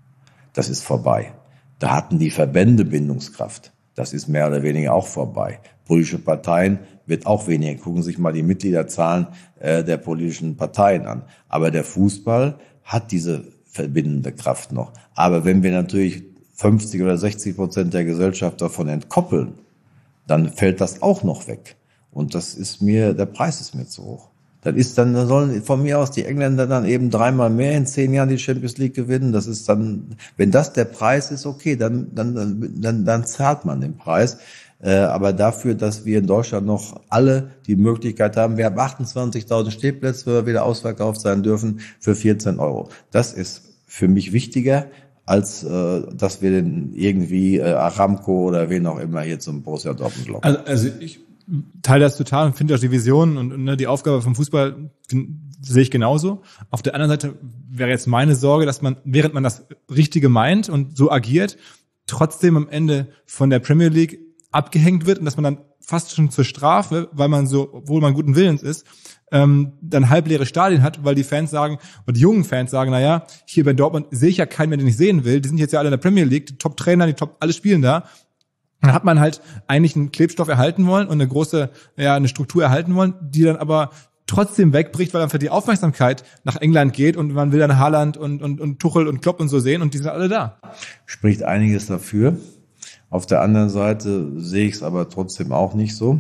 Das ist vorbei. Da hatten die Verbände Bindungskraft. Das ist mehr oder weniger auch vorbei. Politische Parteien wird auch weniger. Gucken Sie sich mal die Mitgliederzahlen äh, der politischen Parteien an. Aber der Fußball hat diese verbindende Kraft noch. Aber wenn wir natürlich fünfzig oder sechzig Prozent der Gesellschaft davon entkoppeln, dann fällt das auch noch weg. Und das ist mir, der Preis ist mir zu hoch. Das ist dann, dann sollen von mir aus die Engländer dann eben dreimal mehr in zehn Jahren die Champions League gewinnen. Das ist dann, wenn das der Preis ist, okay, dann, dann, dann, dann zahlt man den Preis. Äh, aber dafür, dass wir in Deutschland noch alle die Möglichkeit haben, wir haben achtundzwanzigtausend Stehplätze, wo wir wieder ausverkauft sein dürfen, für vierzehn Euro. Das ist für mich wichtiger, als äh, dass wir den irgendwie äh, Aramco oder wen auch immer hier zum Borussia Dortmund locken. Also, also ich teile das total und finde auch die Vision und, und ne, die Aufgabe vom Fußball sehe ich genauso. Auf der anderen Seite wäre jetzt meine Sorge, dass man, während man das Richtige meint und so agiert, trotzdem am Ende von der Premier League abgehängt wird und dass man dann fast schon zur Strafe, weil man so, obwohl man guten Willens ist, ähm, dann halbleere Stadien hat, weil die Fans sagen, und die jungen Fans sagen, na ja, hier bei Dortmund sehe ich ja keinen mehr, den ich sehen will. Die sind jetzt ja alle in der Premier League, die Top-Trainer, die Top, alle spielen da. Dann hat man halt eigentlich einen Klebstoff erhalten wollen und eine große, ja, eine Struktur erhalten wollen, die dann aber trotzdem wegbricht, weil einfach die Aufmerksamkeit nach England geht und man will dann Haaland und, und, und Tuchel und Klopp und so sehen und die sind alle da. Spricht einiges dafür. Auf der anderen Seite sehe ich es aber trotzdem auch nicht so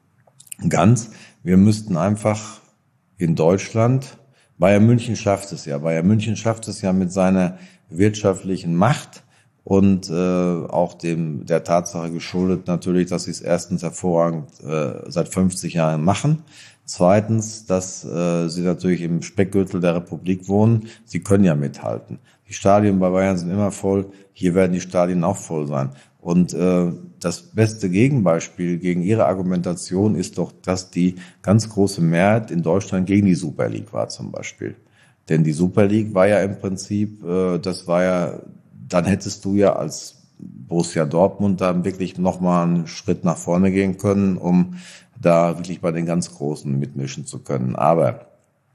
ganz. Wir müssten einfach in Deutschland, Bayern München schafft es ja, Bayern München schafft es ja mit seiner wirtschaftlichen Macht und äh, auch dem der Tatsache geschuldet natürlich, dass sie es erstens hervorragend äh, seit fünfzig Jahren machen. Zweitens, dass äh, sie natürlich im Speckgürtel der Republik wohnen. Sie können ja mithalten. Die Stadien bei Bayern sind immer voll. Hier werden die Stadien auch voll sein. Und äh, das beste Gegenbeispiel gegen ihre Argumentation ist doch, dass die ganz große Mehrheit in Deutschland gegen die Super League war zum Beispiel. Denn die Super League war ja im Prinzip, äh, das war ja, dann hättest du ja als Borussia Dortmund da wirklich nochmal einen Schritt nach vorne gehen können, um da wirklich bei den ganz Großen mitmischen zu können. Aber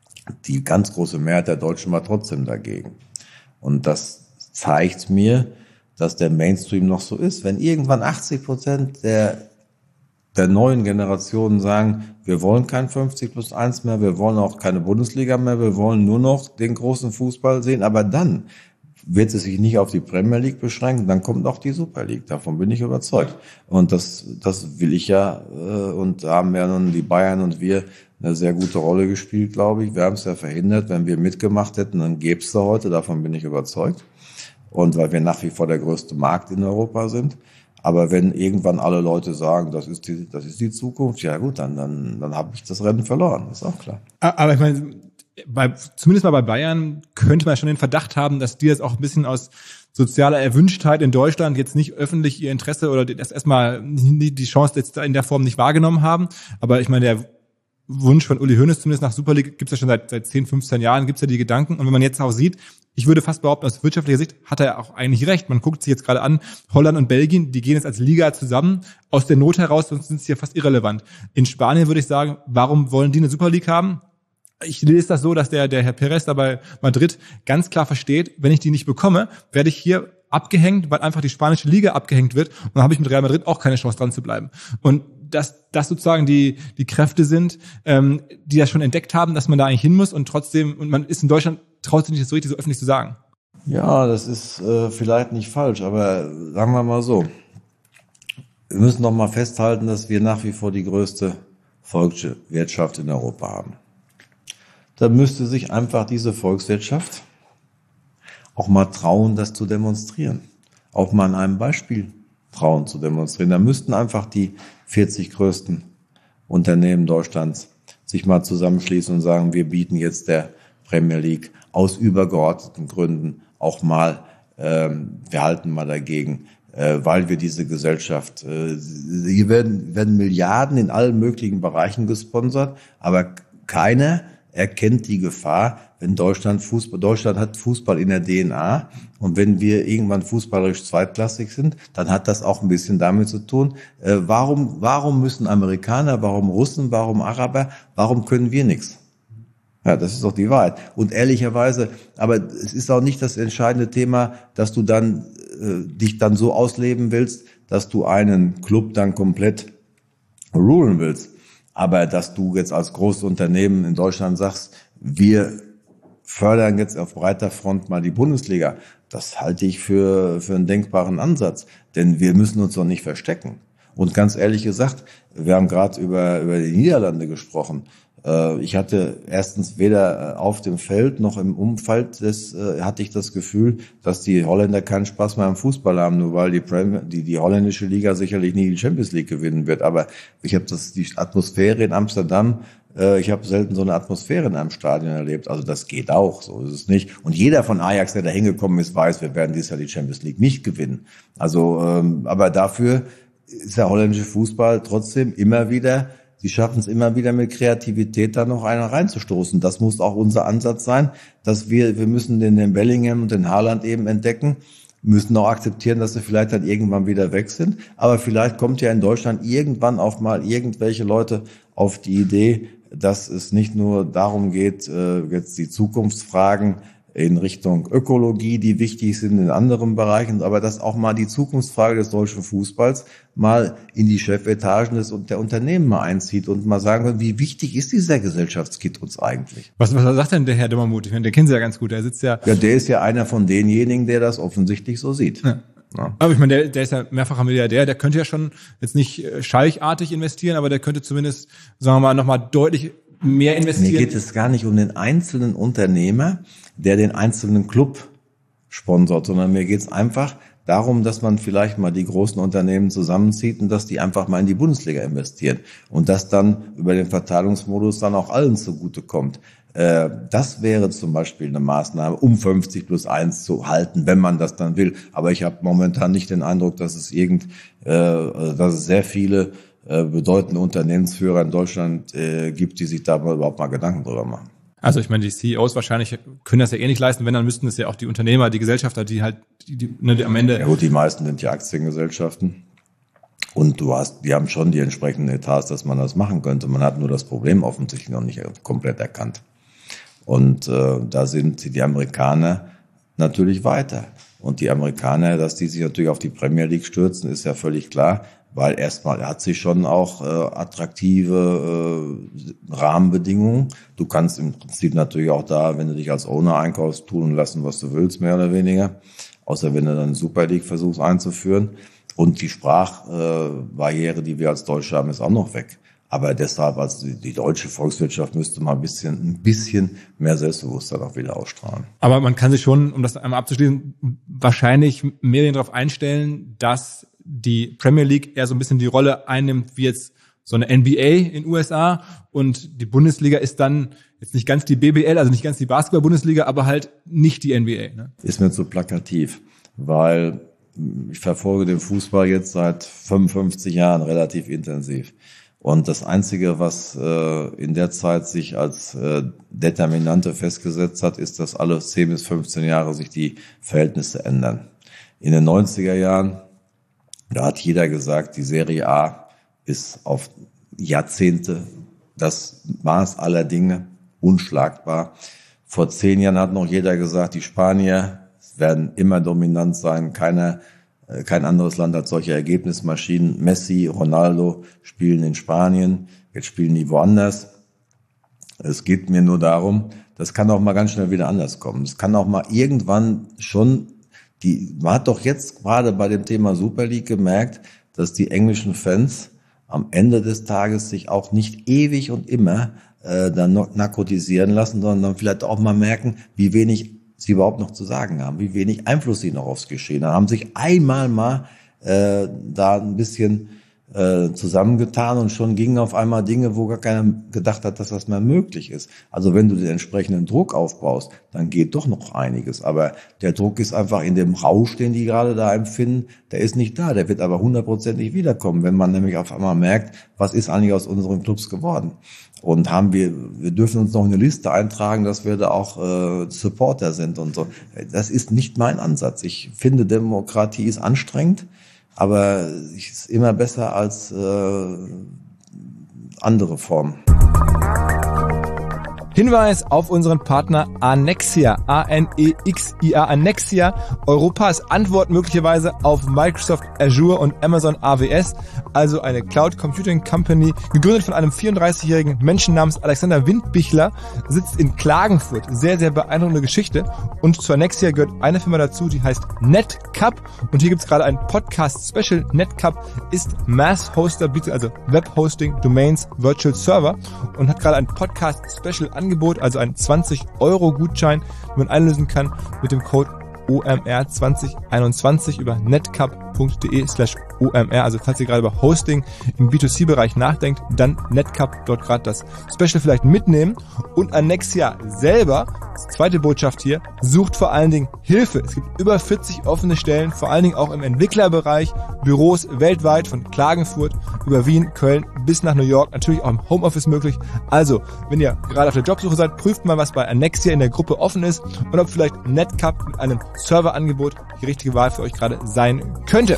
die ganz große Mehrheit der Deutschen war trotzdem dagegen. Und das zeigt mir, dass der Mainstream noch so ist. Wenn irgendwann achtzig Prozent der, der neuen Generationen sagen, wir wollen kein fünfzig plus eins mehr, wir wollen auch keine Bundesliga mehr, wir wollen nur noch den großen Fußball sehen, aber dann wird es sich nicht auf die Premier League beschränken, dann kommt auch die Super League, davon bin ich überzeugt. Und das, das will ich ja, und da haben ja nun die Bayern und wir eine sehr gute Rolle gespielt, glaube ich. Wir haben es ja verhindert, wenn wir mitgemacht hätten, dann gäbe es da heute, davon bin ich überzeugt. Und weil wir nach wie vor der größte Markt in Europa sind. Aber wenn irgendwann alle Leute sagen, das ist die, das ist die Zukunft, ja gut, dann, dann, dann habe ich das Rennen verloren, ist auch klar. Aber ich meine, bei, zumindest mal bei Bayern könnte man schon den Verdacht haben, dass die das auch ein bisschen aus sozialer Erwünschtheit in Deutschland jetzt nicht öffentlich ihr Interesse oder das erstmal die Chance jetzt in der Form nicht wahrgenommen haben. Aber ich meine, der Wunsch von Uli Hoeneß zumindest nach Super League gibt's ja schon seit, seit zehn, fünfzehn Jahren, gibt's ja die Gedanken. Und wenn man jetzt auch sieht, ich würde fast behaupten, aus wirtschaftlicher Sicht hat er ja auch eigentlich recht. Man guckt sich jetzt gerade an, Holland und Belgien, die gehen jetzt als Liga zusammen, aus der Not heraus, sonst sind sie ja fast irrelevant. In Spanien würde ich sagen, warum wollen die eine Super League haben? Ich lese das so, dass der, der Herr Perez da bei Madrid ganz klar versteht, wenn ich die nicht bekomme, werde ich hier abgehängt, weil einfach die spanische Liga abgehängt wird. Und dann habe ich mit Real Madrid auch keine Chance dran zu bleiben. Und dass das sozusagen die die Kräfte sind, ähm, die das schon entdeckt haben, dass man da eigentlich hin muss und trotzdem, und man ist in Deutschland, traut sich nicht so richtig so öffentlich zu sagen. Ja, das ist äh, vielleicht nicht falsch, aber sagen wir mal so, wir müssen noch mal festhalten, dass wir nach wie vor die größte Volkswirtschaft in Europa haben. Da müsste sich einfach diese Volkswirtschaft auch mal trauen, das zu demonstrieren. Auch mal an einem Beispiel trauen zu demonstrieren. Da müssten einfach die vierzig größten Unternehmen Deutschlands sich mal zusammenschließen und sagen, wir bieten jetzt der Premier League aus übergeordneten Gründen auch mal, ähm, wir halten mal dagegen, äh, weil wir diese Gesellschaft, äh, hier werden, werden Milliarden in allen möglichen Bereichen gesponsert, aber keiner erkennt die Gefahr, wenn Deutschland Fußball, Deutschland hat Fußball in der D N A und wenn wir irgendwann fußballerisch zweitklassig sind, dann hat das auch ein bisschen damit zu tun, äh, warum, warum müssen Amerikaner, warum Russen, warum Araber, warum können wir nichts? Ja, das ist doch die Wahrheit. Und ehrlicherweise, aber es ist auch nicht das entscheidende Thema, dass du dann äh, dich dann so ausleben willst, dass du einen Club dann komplett rulen willst. Aber dass du jetzt als großes Unternehmen in Deutschland sagst, wir fördern jetzt auf breiter Front mal die Bundesliga, das halte ich für, für einen denkbaren Ansatz. Denn wir müssen uns doch nicht verstecken. Und ganz ehrlich gesagt, wir haben gerade über, über die Niederlande gesprochen. Ich hatte erstens weder auf dem Feld noch im Umfeld des, äh, hatte ich das Gefühl, dass die Holländer keinen Spaß mehr am Fußball haben, nur weil die, Premier, die, die holländische Liga sicherlich nie die Champions League gewinnen wird. Aber ich habe das, die Atmosphäre in Amsterdam, äh, ich habe selten so eine Atmosphäre in einem Stadion erlebt. Also das geht auch, so ist es nicht. Und jeder von Ajax, der da hingekommen ist, weiß, wir werden dieses Jahr die Champions League nicht gewinnen. Also, ähm, aber dafür ist der holländische Fußball trotzdem immer wieder, sie schaffen es immer wieder mit Kreativität da noch einer reinzustoßen. Das muss auch unser Ansatz sein, dass wir, wir müssen den, den Bellingham und den Haaland eben entdecken, müssen auch akzeptieren, dass sie vielleicht dann irgendwann wieder weg sind. Aber vielleicht kommt ja in Deutschland irgendwann auch mal irgendwelche Leute auf die Idee, dass es nicht nur darum geht, jetzt die Zukunftsfragen in Richtung Ökologie, die wichtig sind in anderen Bereichen, aber dass auch mal die Zukunftsfrage des deutschen Fußballs mal in die Chefetagen des und der Unternehmen mal einzieht und mal sagen kann, wie wichtig ist dieser Gesellschaftskit uns eigentlich? Was, was sagt denn der Herr Dommermuth? Ich meine, der kennen Sie ja ganz gut. Der sitzt ja. Ja, der ist ja einer von denjenigen, der das offensichtlich so sieht. Ja. Ja. Aber ich meine, der, der ist ja mehrfacher Milliardär, der könnte ja schon jetzt nicht scheichartig investieren, aber der könnte zumindest, sagen wir mal, nochmal deutlich mehr investieren. Mir geht es gar nicht um den einzelnen Unternehmer, der den einzelnen Club sponsort, sondern mir geht es einfach darum, dass man vielleicht mal die großen Unternehmen zusammenzieht und dass die einfach mal in die Bundesliga investieren und dass dann über den Verteilungsmodus dann auch allen zugutekommt. Das wäre zum Beispiel eine Maßnahme, um fünfzig plus eins zu halten, wenn man das dann will. Aber ich habe momentan nicht den Eindruck, dass es irgend, dass es sehr viele bedeutende Unternehmensführer in Deutschland äh, gibt, die sich da überhaupt mal Gedanken drüber machen. Also ich meine, die C E Os wahrscheinlich können das ja eh nicht leisten, wenn, dann müssten es ja auch die Unternehmer, die Gesellschafter, die halt die, die, ne, die am Ende... Ja gut, die meisten sind ja Aktiengesellschaften und du hast, die haben schon die entsprechenden Etats, dass man das machen könnte. Man hat nur das Problem offensichtlich noch nicht komplett erkannt. Und äh, da sind die Amerikaner natürlich weiter. Und die Amerikaner, dass die sich natürlich auf die Premier League stürzen, ist ja völlig klar. Weil erstmal hat sie schon auch äh, attraktive äh, Rahmenbedingungen. Du kannst im Prinzip natürlich auch da, wenn du dich als Owner einkaufst, tun lassen, was du willst, mehr oder weniger. Außer wenn du dann Super League versuchst einzuführen. Und die Sprachbarriere, äh, die wir als Deutsche haben, ist auch noch weg. Aber deshalb, also die, die deutsche Volkswirtschaft müsste mal ein bisschen, ein bisschen mehr Selbstbewusstsein auch wieder ausstrahlen. Aber man kann sich schon, um das einmal abzuschließen, wahrscheinlich mehr darauf einstellen, dass die Premier League eher so ein bisschen die Rolle einnimmt wie jetzt so eine N B A in U S A und die Bundesliga ist dann jetzt nicht ganz die B B L, also nicht ganz die Basketball-Bundesliga, aber halt nicht die N B A. Ne? Ist mir zu plakativ, weil ich verfolge den Fußball jetzt seit fünfundfünfzig Jahren relativ intensiv. Und das Einzige, was äh, in der Zeit sich als äh, Determinante festgesetzt hat, ist, dass alle zehn bis fünfzehn Jahre sich die Verhältnisse ändern. In den neunziger Jahren, da hat jeder gesagt, die Serie A ist auf Jahrzehnte das Maß aller Dinge, unschlagbar. Vor zehn Jahren hat noch jeder gesagt, die Spanier werden immer dominant sein. Keiner, kein anderes Land hat solche Ergebnismaschinen. Messi, Ronaldo spielen in Spanien, jetzt spielen die woanders. Es geht mir nur darum, das kann auch mal ganz schnell wieder anders kommen. Es kann auch mal irgendwann schon, die, man hat doch jetzt gerade bei dem Thema Super League gemerkt, dass die englischen Fans am Ende des Tages sich auch nicht ewig und immer äh, dann narkotisieren lassen, sondern vielleicht auch mal merken, wie wenig sie überhaupt noch zu sagen haben, wie wenig Einfluss sie noch aufs Geschehen haben. Haben sich einmal mal äh, da ein bisschen äh, zusammengetan und schon gingen auf einmal Dinge, wo gar keiner gedacht hat, dass das mal möglich ist. Also wenn du den entsprechenden Druck aufbaust, dann geht doch noch einiges. Aber der Druck ist einfach in dem Rausch, den die gerade da empfinden, der ist nicht da. Der wird aber hundertprozentig wiederkommen, wenn man nämlich auf einmal merkt, was ist eigentlich aus unseren Clubs geworden. Und haben wir, wir dürfen uns noch eine Liste eintragen, dass wir da auch äh, Supporter sind und so. Das ist nicht mein Ansatz. Ich finde, Demokratie ist anstrengend, aber es ist immer besser als äh, andere Formen. Hinweis auf unseren Partner Annexia, A N E X I A, Annexia, Europas Antwort möglicherweise auf Microsoft Azure und Amazon A W S, also eine Cloud Computing Company, gegründet von einem vierunddreißigjährigen Menschen namens Alexander Windbichler, sitzt in Klagenfurt. Sehr, sehr beeindruckende Geschichte. Und zu Annexia gehört eine Firma dazu, die heißt NetCup. Und hier gibt es gerade ein Podcast-Special. NetCup ist Mass-Hoster, bietet also Web-Hosting, Domains, Virtual Server und hat gerade ein Podcast-Special Angebot, also ein zwanzig Euro Gutschein, den man einlösen kann mit dem Code O M R zwanzig einundzwanzig über netcup.de slash OMR. Also falls ihr gerade über Hosting im B zwei C Bereich nachdenkt, dann NetCup dort gerade das Special vielleicht mitnehmen. Und Annexia selber, zweite Botschaft hier, sucht vor allen Dingen Hilfe. Es gibt über vierzig offene Stellen, vor allen Dingen auch im Entwicklerbereich, Büros weltweit von Klagenfurt über Wien, Köln bis nach New York, natürlich auch im Homeoffice möglich. Also, wenn ihr gerade auf der Jobsuche seid, prüft mal, was bei Annexia in der Gruppe offen ist und ob vielleicht NetCup mit einem Serverangebot die richtige Wahl für euch gerade sein könnte.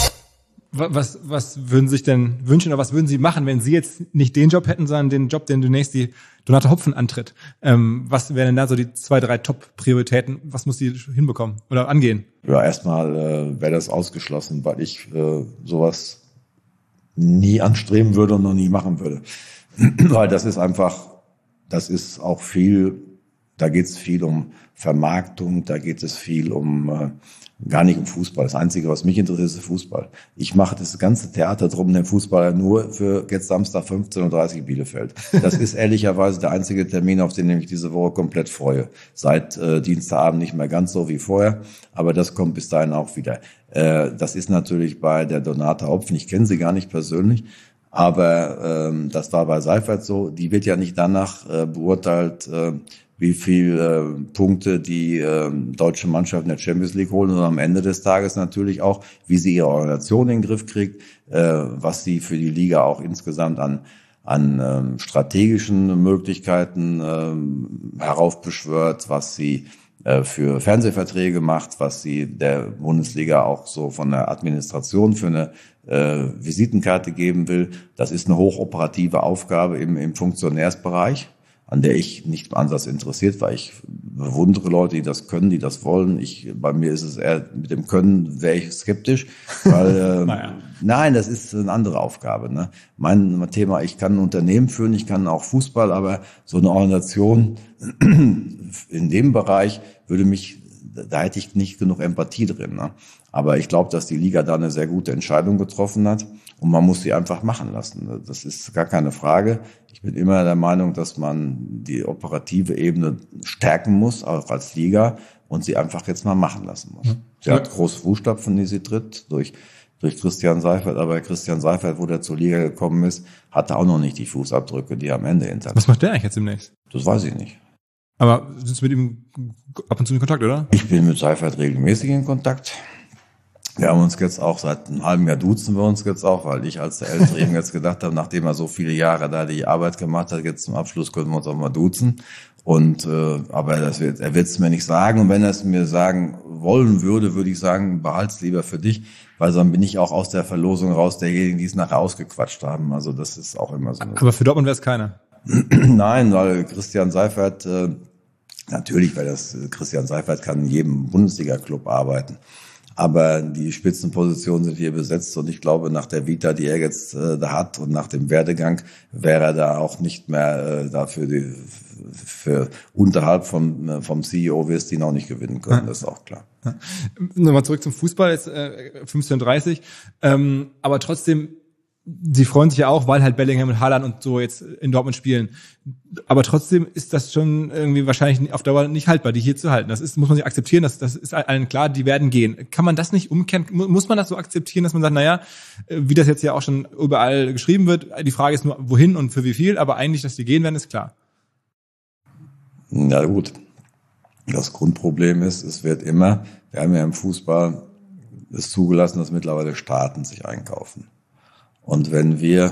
Was, was würden Sie sich denn wünschen oder was würden Sie machen, wenn Sie jetzt nicht den Job hätten, sondern den Job, den demnächst die Donata Hopfen antritt? Ähm, was wären denn da so die zwei, drei Top-Prioritäten? Was muss die hinbekommen oder angehen? Ja, erstmal äh, wäre das ausgeschlossen, weil ich äh, sowas nie anstreben würde und noch nie machen würde. Weil das ist einfach, das ist auch viel, da geht es viel um Vermarktung, da geht es viel um äh, gar nicht um Fußball. Das Einzige, was mich interessiert, ist Fußball. Ich mache das ganze Theater drum, den Fußballer nur für jetzt Samstag fünfzehn Uhr dreißig Bielefeld. Das ist ehrlicherweise der einzige Termin, auf den ich mich diese Woche komplett freue. Seit äh, Dienstagabend nicht mehr ganz so wie vorher, aber das kommt bis dahin auch wieder. Äh, das ist natürlich bei der Donata Hopfen, ich kenne sie gar nicht persönlich, aber ähm, das war bei Seifert so. Die wird ja nicht danach äh, beurteilt, äh, wie viel äh, Punkte die äh, deutsche Mannschaft in der Champions League holen, sondern am Ende des Tages natürlich auch, wie sie ihre Organisation in den Griff kriegt, äh, was sie für die Liga auch insgesamt an an ähm, strategischen Möglichkeiten äh, heraufbeschwört, was sie äh, für Fernsehverträge macht, was sie der Bundesliga auch so von der Administration für eine äh, Visitenkarte geben will. Das ist eine hochoperative Aufgabe im, im Funktionärsbereich, an der ich nicht im Ansatz interessiert war. Ich bewundere Leute, die das können, die das wollen. Ich, bei mir ist es eher, mit dem Können wäre ich skeptisch, weil, äh, naja. Nein, das ist eine andere Aufgabe, ne? Mein Thema, ich kann ein Unternehmen führen, ich kann auch Fußball, aber so eine Organisation in dem Bereich würde mich, da hätte ich nicht genug Empathie drin, ne? Aber ich glaube, dass die Liga da eine sehr gute Entscheidung getroffen hat und man muss sie einfach machen lassen. Das ist gar keine Frage. Ich bin immer der Meinung, dass man die operative Ebene stärken muss, auch als Liga, und sie einfach jetzt mal machen lassen muss. Mhm. Sie hat große Fußstapfen, die sie tritt, durch, durch Christian Seifert, aber Christian Seifert, wo der zur Liga gekommen ist, hatte auch noch nicht die Fußabdrücke, die am Ende hinter. Was macht der eigentlich jetzt demnächst? Das weiß ich nicht. Aber sind Sie mit ihm ab und zu in Kontakt, oder? Ich bin mit Seifert regelmäßig in Kontakt. Wir haben uns jetzt auch seit einem halben Jahr duzen wir uns jetzt auch, weil ich als der Ältere eben jetzt gedacht habe, nachdem er so viele Jahre da die Arbeit gemacht hat, jetzt zum Abschluss können wir uns auch mal duzen. Und äh, aber das wird, er wird es mir nicht sagen. Und wenn er es mir sagen wollen würde, würde ich sagen, behalt's lieber für dich, weil dann bin ich auch aus der Verlosung raus, derjenigen, die es nachher ausgequatscht haben. Also das ist auch immer so. Aber für Dortmund wäre es keiner. Nein, weil Christian Seifert, äh, natürlich, weil das Christian Seifert kann in jedem Bundesliga-Club arbeiten. Aber die Spitzenpositionen sind hier besetzt und ich glaube, nach der Vita, die er jetzt äh, da hat und nach dem Werdegang, wäre er da auch nicht mehr äh, dafür die für unterhalb vom vom C E O wirst du ihn auch nicht gewinnen können, das ist auch klar. Ja. Nochmal zurück zum Fußball, jetzt äh, fünfzehn Uhr dreißig, ähm, aber trotzdem, sie freuen sich ja auch, weil halt Bellingham und Haaland und so jetzt in Dortmund spielen. Aber trotzdem ist das schon irgendwie wahrscheinlich auf Dauer nicht haltbar, die hier zu halten. Das ist, muss man sich akzeptieren, das, das ist allen klar, die werden gehen. Kann man das nicht umkehren? Muss man das so akzeptieren, dass man sagt, naja, wie das jetzt ja auch schon überall geschrieben wird, die Frage ist nur, wohin und für wie viel, aber eigentlich, dass die gehen werden, ist klar. Na gut. Das Grundproblem ist, es wird immer, wir haben ja im Fußball es zugelassen, dass mittlerweile Staaten sich einkaufen. Und wenn wir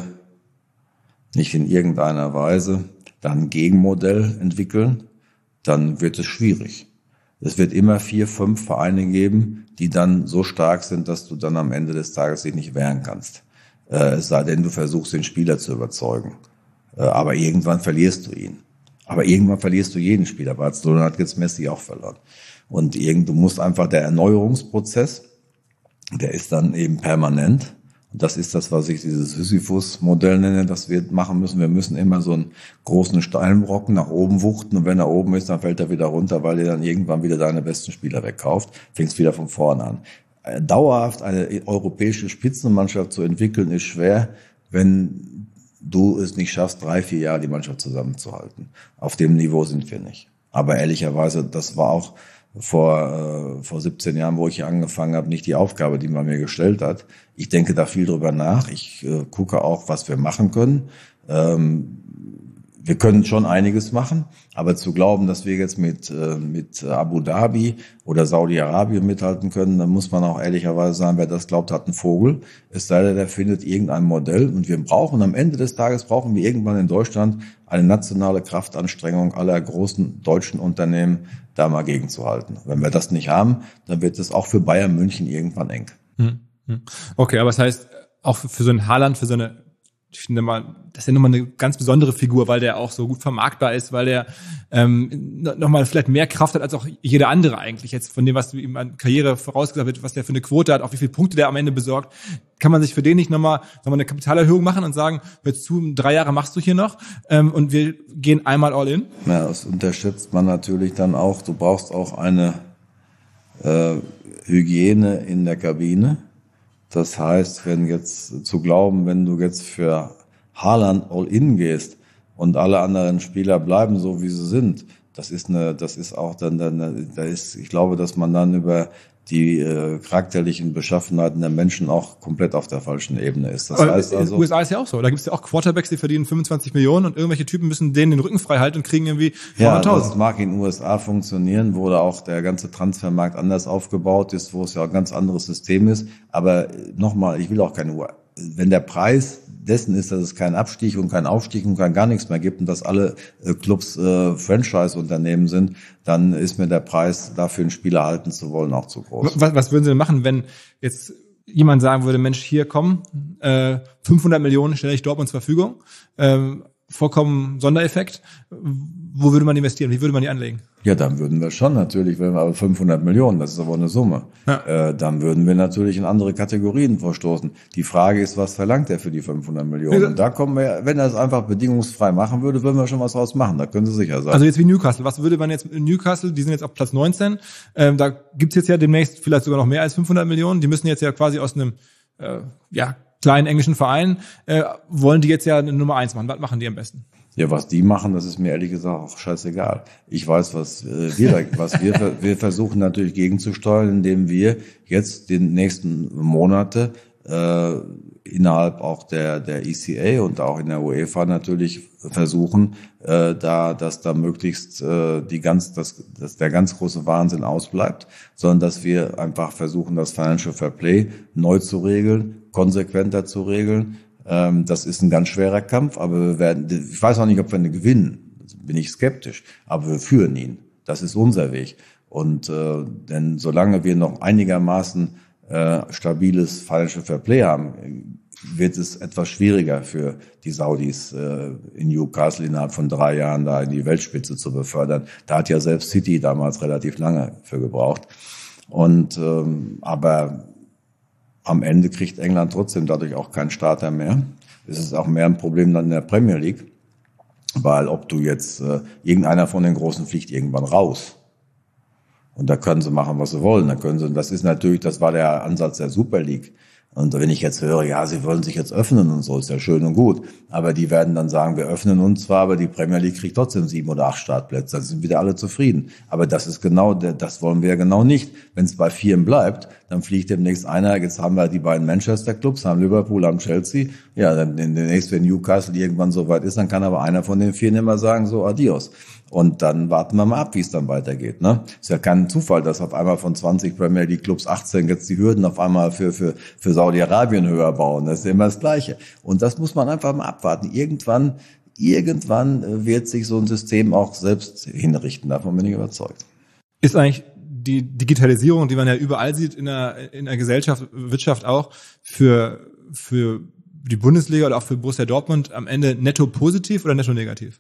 nicht in irgendeiner Weise dann ein Gegenmodell entwickeln, dann wird es schwierig. Es wird immer vier, fünf Vereine geben, die dann so stark sind, dass du dann am Ende des Tages dich nicht wehren kannst. Äh, es sei denn, du versuchst, den Spieler zu überzeugen. Äh, aber irgendwann verlierst du ihn. Aber irgendwann verlierst du jeden Spieler. Barcelona hat jetzt Messi auch verloren. Und irgend, du musst einfach, der Erneuerungsprozess, der ist dann eben permanent. Das ist das, was ich dieses Sisyphus-Modell nenne, das wir machen müssen. Wir müssen immer so einen großen Steinbrocken nach oben wuchten und wenn er oben ist, dann fällt er wieder runter, weil ihr dann irgendwann wieder deine besten Spieler wegkauft. Fängst wieder von vorne an. Dauerhaft eine europäische Spitzenmannschaft zu entwickeln, ist schwer, wenn du es nicht schaffst, drei, vier Jahre die Mannschaft zusammenzuhalten. Auf dem Niveau sind wir nicht. Aber ehrlicherweise, das war auch vor äh, vor siebzehn Jahren, wo ich hier angefangen habe, nicht die Aufgabe, die man mir gestellt hat. Ich denke da viel drüber nach. Ich äh, gucke auch, was wir machen können. Ähm, wir können schon einiges machen, aber zu glauben, dass wir jetzt mit äh, mit Abu Dhabi oder Saudi-Arabien mithalten können, dann muss man auch ehrlicherweise sagen, wer das glaubt, hat einen Vogel. Es sei denn, der findet irgendein Modell und wir brauchen am Ende des Tages brauchen wir irgendwann in Deutschland eine nationale Kraftanstrengung aller großen deutschen Unternehmen, da mal gegenzuhalten. Wenn wir das nicht haben, dann wird es auch für Bayern München irgendwann eng. Okay, aber das heißt, auch für so ein Haaland, für so eine, ich finde mal, das ist ja nochmal eine ganz besondere Figur, weil der auch so gut vermarktbar ist, weil der ähm, nochmal vielleicht mehr Kraft hat als auch jeder andere eigentlich jetzt von dem, was ihm an Karriere vorausgesagt wird, was der für eine Quote hat, auch wie viele Punkte der am Ende besorgt. Kann man sich für den nicht nochmal noch mal eine Kapitalerhöhung machen und sagen, hör zu, drei Jahre machst du hier noch ähm, und wir gehen einmal all in? Ja, das unterschätzt man natürlich dann auch. Du brauchst auch eine äh, Hygiene in der Kabine. Das heißt, wenn jetzt zu glauben, wenn du jetzt für Haaland all in gehst und alle anderen Spieler bleiben so, wie sie sind, das ist eine, das ist auch dann, dann da ist, ich glaube, dass man dann über die äh, charakterlichen Beschaffenheiten der Menschen auch komplett auf der falschen Ebene ist. Das aber heißt also, in den U S A ist ja auch so. Da gibt es ja auch Quarterbacks, die verdienen fünfundzwanzig Millionen und irgendwelche Typen müssen denen den Rücken frei halten und kriegen irgendwie vierhunderttausend. Ja, das mag in den U S A funktionieren, wo da auch der ganze Transfermarkt anders aufgebaut ist, wo es ja ein ganz anderes System ist. Aber nochmal, ich will auch keine Uhr. Wenn der Preis dessen ist, dass es keinen Abstieg und keinen Aufstieg und kein gar nichts mehr gibt und dass alle äh, Clubs äh, Franchise-Unternehmen sind, dann ist mir der Preis, dafür einen Spieler halten zu wollen, auch zu groß. Was, was würden Sie denn machen, wenn jetzt jemand sagen würde, Mensch, hier komm, äh, fünfhundert Millionen stelle ich Dortmund zur Verfügung, ähm, vollkommen Sondereffekt. Wo würde man investieren? Wie würde man die anlegen? Ja, dann würden wir schon natürlich, wenn wir aber fünfhundert Millionen, das ist aber eine Summe, ja. äh, dann würden wir natürlich in andere Kategorien vorstoßen. Die Frage ist, was verlangt er für die fünfhundert Millionen? Ja. Und da kommen wir, wenn er es einfach bedingungsfrei machen würde, würden wir schon was draus machen, da können Sie sicher sein. Also jetzt wie Newcastle. Was würde man jetzt in Newcastle, die sind jetzt auf Platz neunzehn, ähm, da gibt's jetzt ja demnächst vielleicht sogar noch mehr als fünfhundert Millionen, die müssen jetzt ja quasi aus einem, äh, ja, kleinen englischen Verein, äh, wollen die jetzt ja eine Nummer eins machen. Was machen die am besten? Ja, was die machen, das ist mir ehrlich gesagt auch scheißegal. Ich weiß, was äh, wir, da, was wir, wir versuchen natürlich gegenzusteuern, indem wir jetzt die nächsten Monate äh, innerhalb auch der der E C A und auch in der UEFA natürlich versuchen, äh, da, dass da möglichst äh, die ganz, dass, dass der ganz große Wahnsinn ausbleibt, sondern dass wir einfach versuchen, das Financial Fair Play neu zu regeln, konsequenter zu regeln. Das ist ein ganz schwerer Kampf, aber wir werden, ich weiß auch nicht, ob wir ihn gewinnen, bin ich skeptisch, aber wir führen ihn. Das ist unser Weg. Und äh, denn solange wir noch einigermaßen äh, stabiles Financial Fair Play haben, wird es etwas schwieriger für die Saudis äh, in Newcastle innerhalb von drei Jahren da in die Weltspitze zu befördern. Da hat ja selbst City damals relativ lange für gebraucht. Und ähm, aber am Ende kriegt England trotzdem dadurch auch keinen Starter mehr. Es ist auch mehr ein Problem dann in der Premier League, weil ob du jetzt, äh, irgendeiner von den Großen fliegt irgendwann raus. Und da können sie machen, was sie wollen. Da können sie, das ist natürlich, das war der Ansatz der Super League. Und wenn ich jetzt höre, ja, sie wollen sich jetzt öffnen und so, ist ja schön und gut. Aber die werden dann sagen, wir öffnen uns zwar, aber die Premier League kriegt trotzdem sieben oder acht Startplätze. Dann sind wieder alle zufrieden. Aber das ist genau, das wollen wir ja genau nicht. Wenn es bei vieren bleibt, dann fliegt demnächst einer. Jetzt haben wir die beiden Manchester-Clubs, haben Liverpool, haben Chelsea. Ja, dann demnächst, wenn Newcastle irgendwann so weit ist, dann kann aber einer von den vier immer sagen, so, adios. Und dann warten wir mal ab, wie es dann weitergeht, ne? Ist ja kein Zufall, dass auf einmal von zwanzig Premier League Clubs achtzehn jetzt die Hürden auf einmal für, für, für Saudi-Arabien höher bauen. Das ist immer das Gleiche. Und das muss man einfach mal abwarten. Irgendwann, irgendwann wird sich so ein System auch selbst hinrichten. Davon bin ich überzeugt. Ist eigentlich die Digitalisierung, die man ja überall sieht in der, in der Gesellschaft, Wirtschaft auch, für, für die Bundesliga oder auch für Borussia Dortmund am Ende netto positiv oder netto negativ?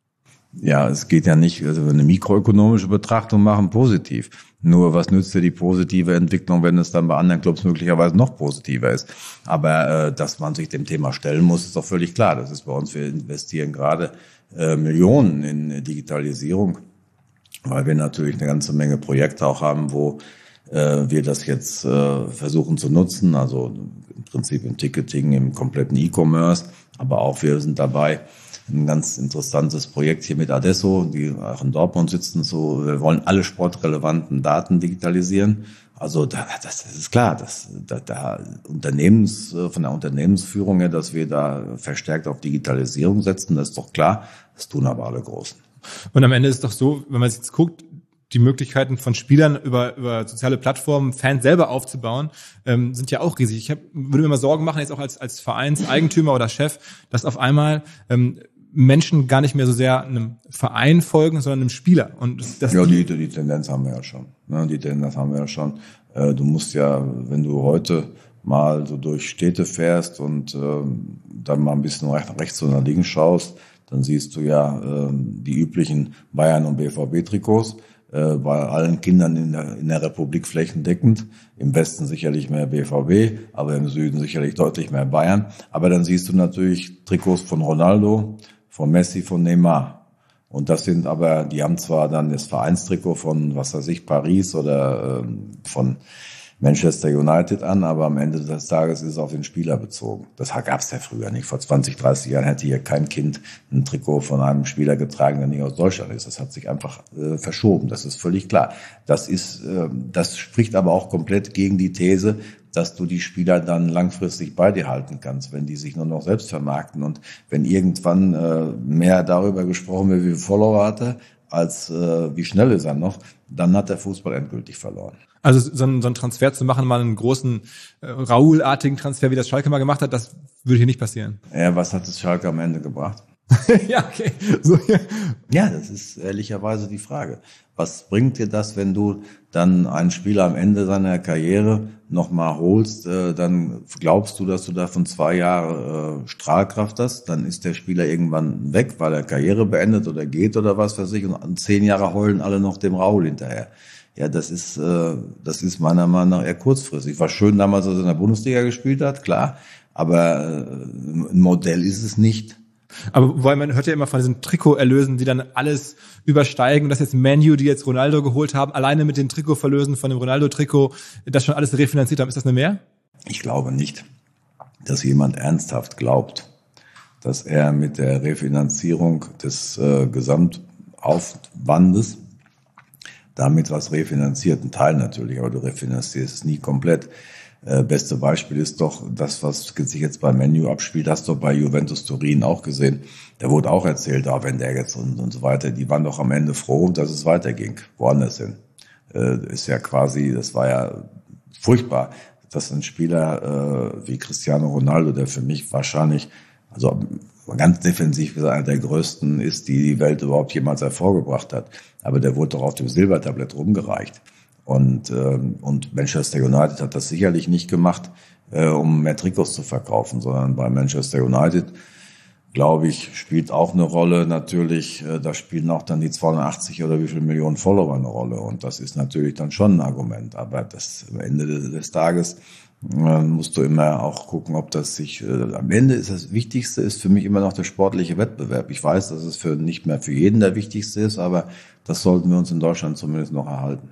Ja, es geht ja nicht, also eine mikroökonomische Betrachtung machen, positiv. Nur was nützt dir die positive Entwicklung, wenn es dann bei anderen Clubs möglicherweise noch positiver ist? Aber äh, dass man sich dem Thema stellen muss, ist doch völlig klar. Das ist bei uns, wir investieren gerade äh, Millionen in Digitalisierung, weil wir natürlich eine ganze Menge Projekte auch haben, wo äh, wir das jetzt äh, versuchen zu nutzen. Also im Prinzip im Ticketing, im kompletten E-Commerce, aber auch wir sind dabei, ein ganz interessantes Projekt hier mit Adesso, die auch in Dortmund sitzen. So, wir wollen alle sportrelevanten Daten digitalisieren. Also da, das, das ist klar, dass da, da Unternehmens von der Unternehmensführung her, dass wir da verstärkt auf Digitalisierung setzen, das ist doch klar. Das tun aber alle Großen. Und am Ende ist es doch so, wenn man sich jetzt guckt, die Möglichkeiten von Spielern über über soziale Plattformen Fans selber aufzubauen, ähm, sind ja auch riesig. Ich hab, würde mir mal Sorgen machen, jetzt auch als als Vereinseigentümer oder Chef, dass auf einmal ähm, Menschen gar nicht mehr so sehr einem Verein folgen, sondern einem Spieler. Und das ja, die, die Tendenz haben wir ja schon. Ne? Die Tendenz haben wir ja schon. Äh, du musst ja, wenn du heute mal so durch Städte fährst und äh, dann mal ein bisschen nach rechts oder nach links schaust, dann siehst du ja äh, die üblichen Bayern- und B V B-Trikots. Äh, bei allen Kindern in der, in der Republik flächendeckend. Im Westen sicherlich mehr B V B, aber im Süden sicherlich deutlich mehr Bayern. Aber dann siehst du natürlich Trikots von Ronaldo, von Messi, von Neymar. Und das sind aber, die haben zwar dann das Vereinstrikot von, was weiß ich, Paris oder ähm, von Manchester United an, aber am Ende des Tages ist es auf den Spieler bezogen. Das gab's ja früher nicht. Vor zwanzig, dreißig Jahren hätte hier kein Kind ein Trikot von einem Spieler getragen, der nicht aus Deutschland ist. Das hat sich einfach äh, verschoben. Das ist völlig klar. Das ist, äh, das spricht aber auch komplett gegen die These, dass du die Spieler dann langfristig bei dir halten kannst, wenn die sich nur noch selbst vermarkten. Und wenn irgendwann äh, mehr darüber gesprochen wird, wie viele Follower hat er, als äh, wie schnell ist er noch, dann hat der Fußball endgültig verloren. Also so ein, so ein Transfer zu machen, mal einen großen äh, Raoul-artigen Transfer, wie das Schalke mal gemacht hat, das würde hier nicht passieren. Ja, was hat das Schalke am Ende gebracht? Ja, okay. So, ja. ja, das ist ehrlicherweise die Frage. Was bringt dir das, wenn du dann einen Spieler am Ende seiner Karriere nochmal holst, äh, dann glaubst du, dass du davon zwei Jahre äh, Strahlkraft hast, dann ist der Spieler irgendwann weg, weil er Karriere beendet oder geht oder was weiß ich, und zehn Jahre heulen alle noch dem Raoul hinterher. Ja, das ist, äh, das ist meiner Meinung nach eher kurzfristig. War schön damals, als er in der Bundesliga gespielt hat, klar, aber äh, ein Modell ist es nicht. Aber weil man hört ja immer von diesen Trikoterlösen, die dann alles übersteigen, dass jetzt Man U, die jetzt Ronaldo geholt haben, alleine mit den Trikotverlösen von dem Ronaldo-Trikot, das schon alles refinanziert haben. Ist das eine Mehr? Ich glaube nicht, dass jemand ernsthaft glaubt, dass er mit der Refinanzierung des äh, Gesamtaufwandes damit was refinanziert, ein Teil natürlich, aber du refinanzierst es nie komplett. Äh, beste Beispiel ist doch das, was sich jetzt bei Man U abspielt, hast du bei Juventus Turin auch gesehen. Da wurde auch erzählt, ah, wenn der jetzt und, und so weiter, die waren doch am Ende froh, dass es weiterging, woanders hin. Äh, ist ja quasi, das war ja furchtbar, dass ein Spieler äh, wie Cristiano Ronaldo, der für mich wahrscheinlich, also ganz defensiv gesagt, einer der größten ist, die die Welt überhaupt jemals hervorgebracht hat. Aber der wurde doch auf dem Silbertablett rumgereicht. Und, ähm, und Manchester United hat das sicherlich nicht gemacht, äh, um mehr Trikots zu verkaufen, sondern bei Manchester United glaube ich, spielt auch eine Rolle. Natürlich, äh, da spielen auch dann die zweihundertachtzig oder wie viele Millionen Follower eine Rolle. Und das ist natürlich dann schon ein Argument. Aber das am Ende des, des Tages äh, musst du immer auch gucken, ob das sich, äh, am Ende ist das Wichtigste, ist für mich immer noch der sportliche Wettbewerb. Ich weiß, dass es für nicht mehr für jeden der wichtigste ist, aber das sollten wir uns in Deutschland zumindest noch erhalten.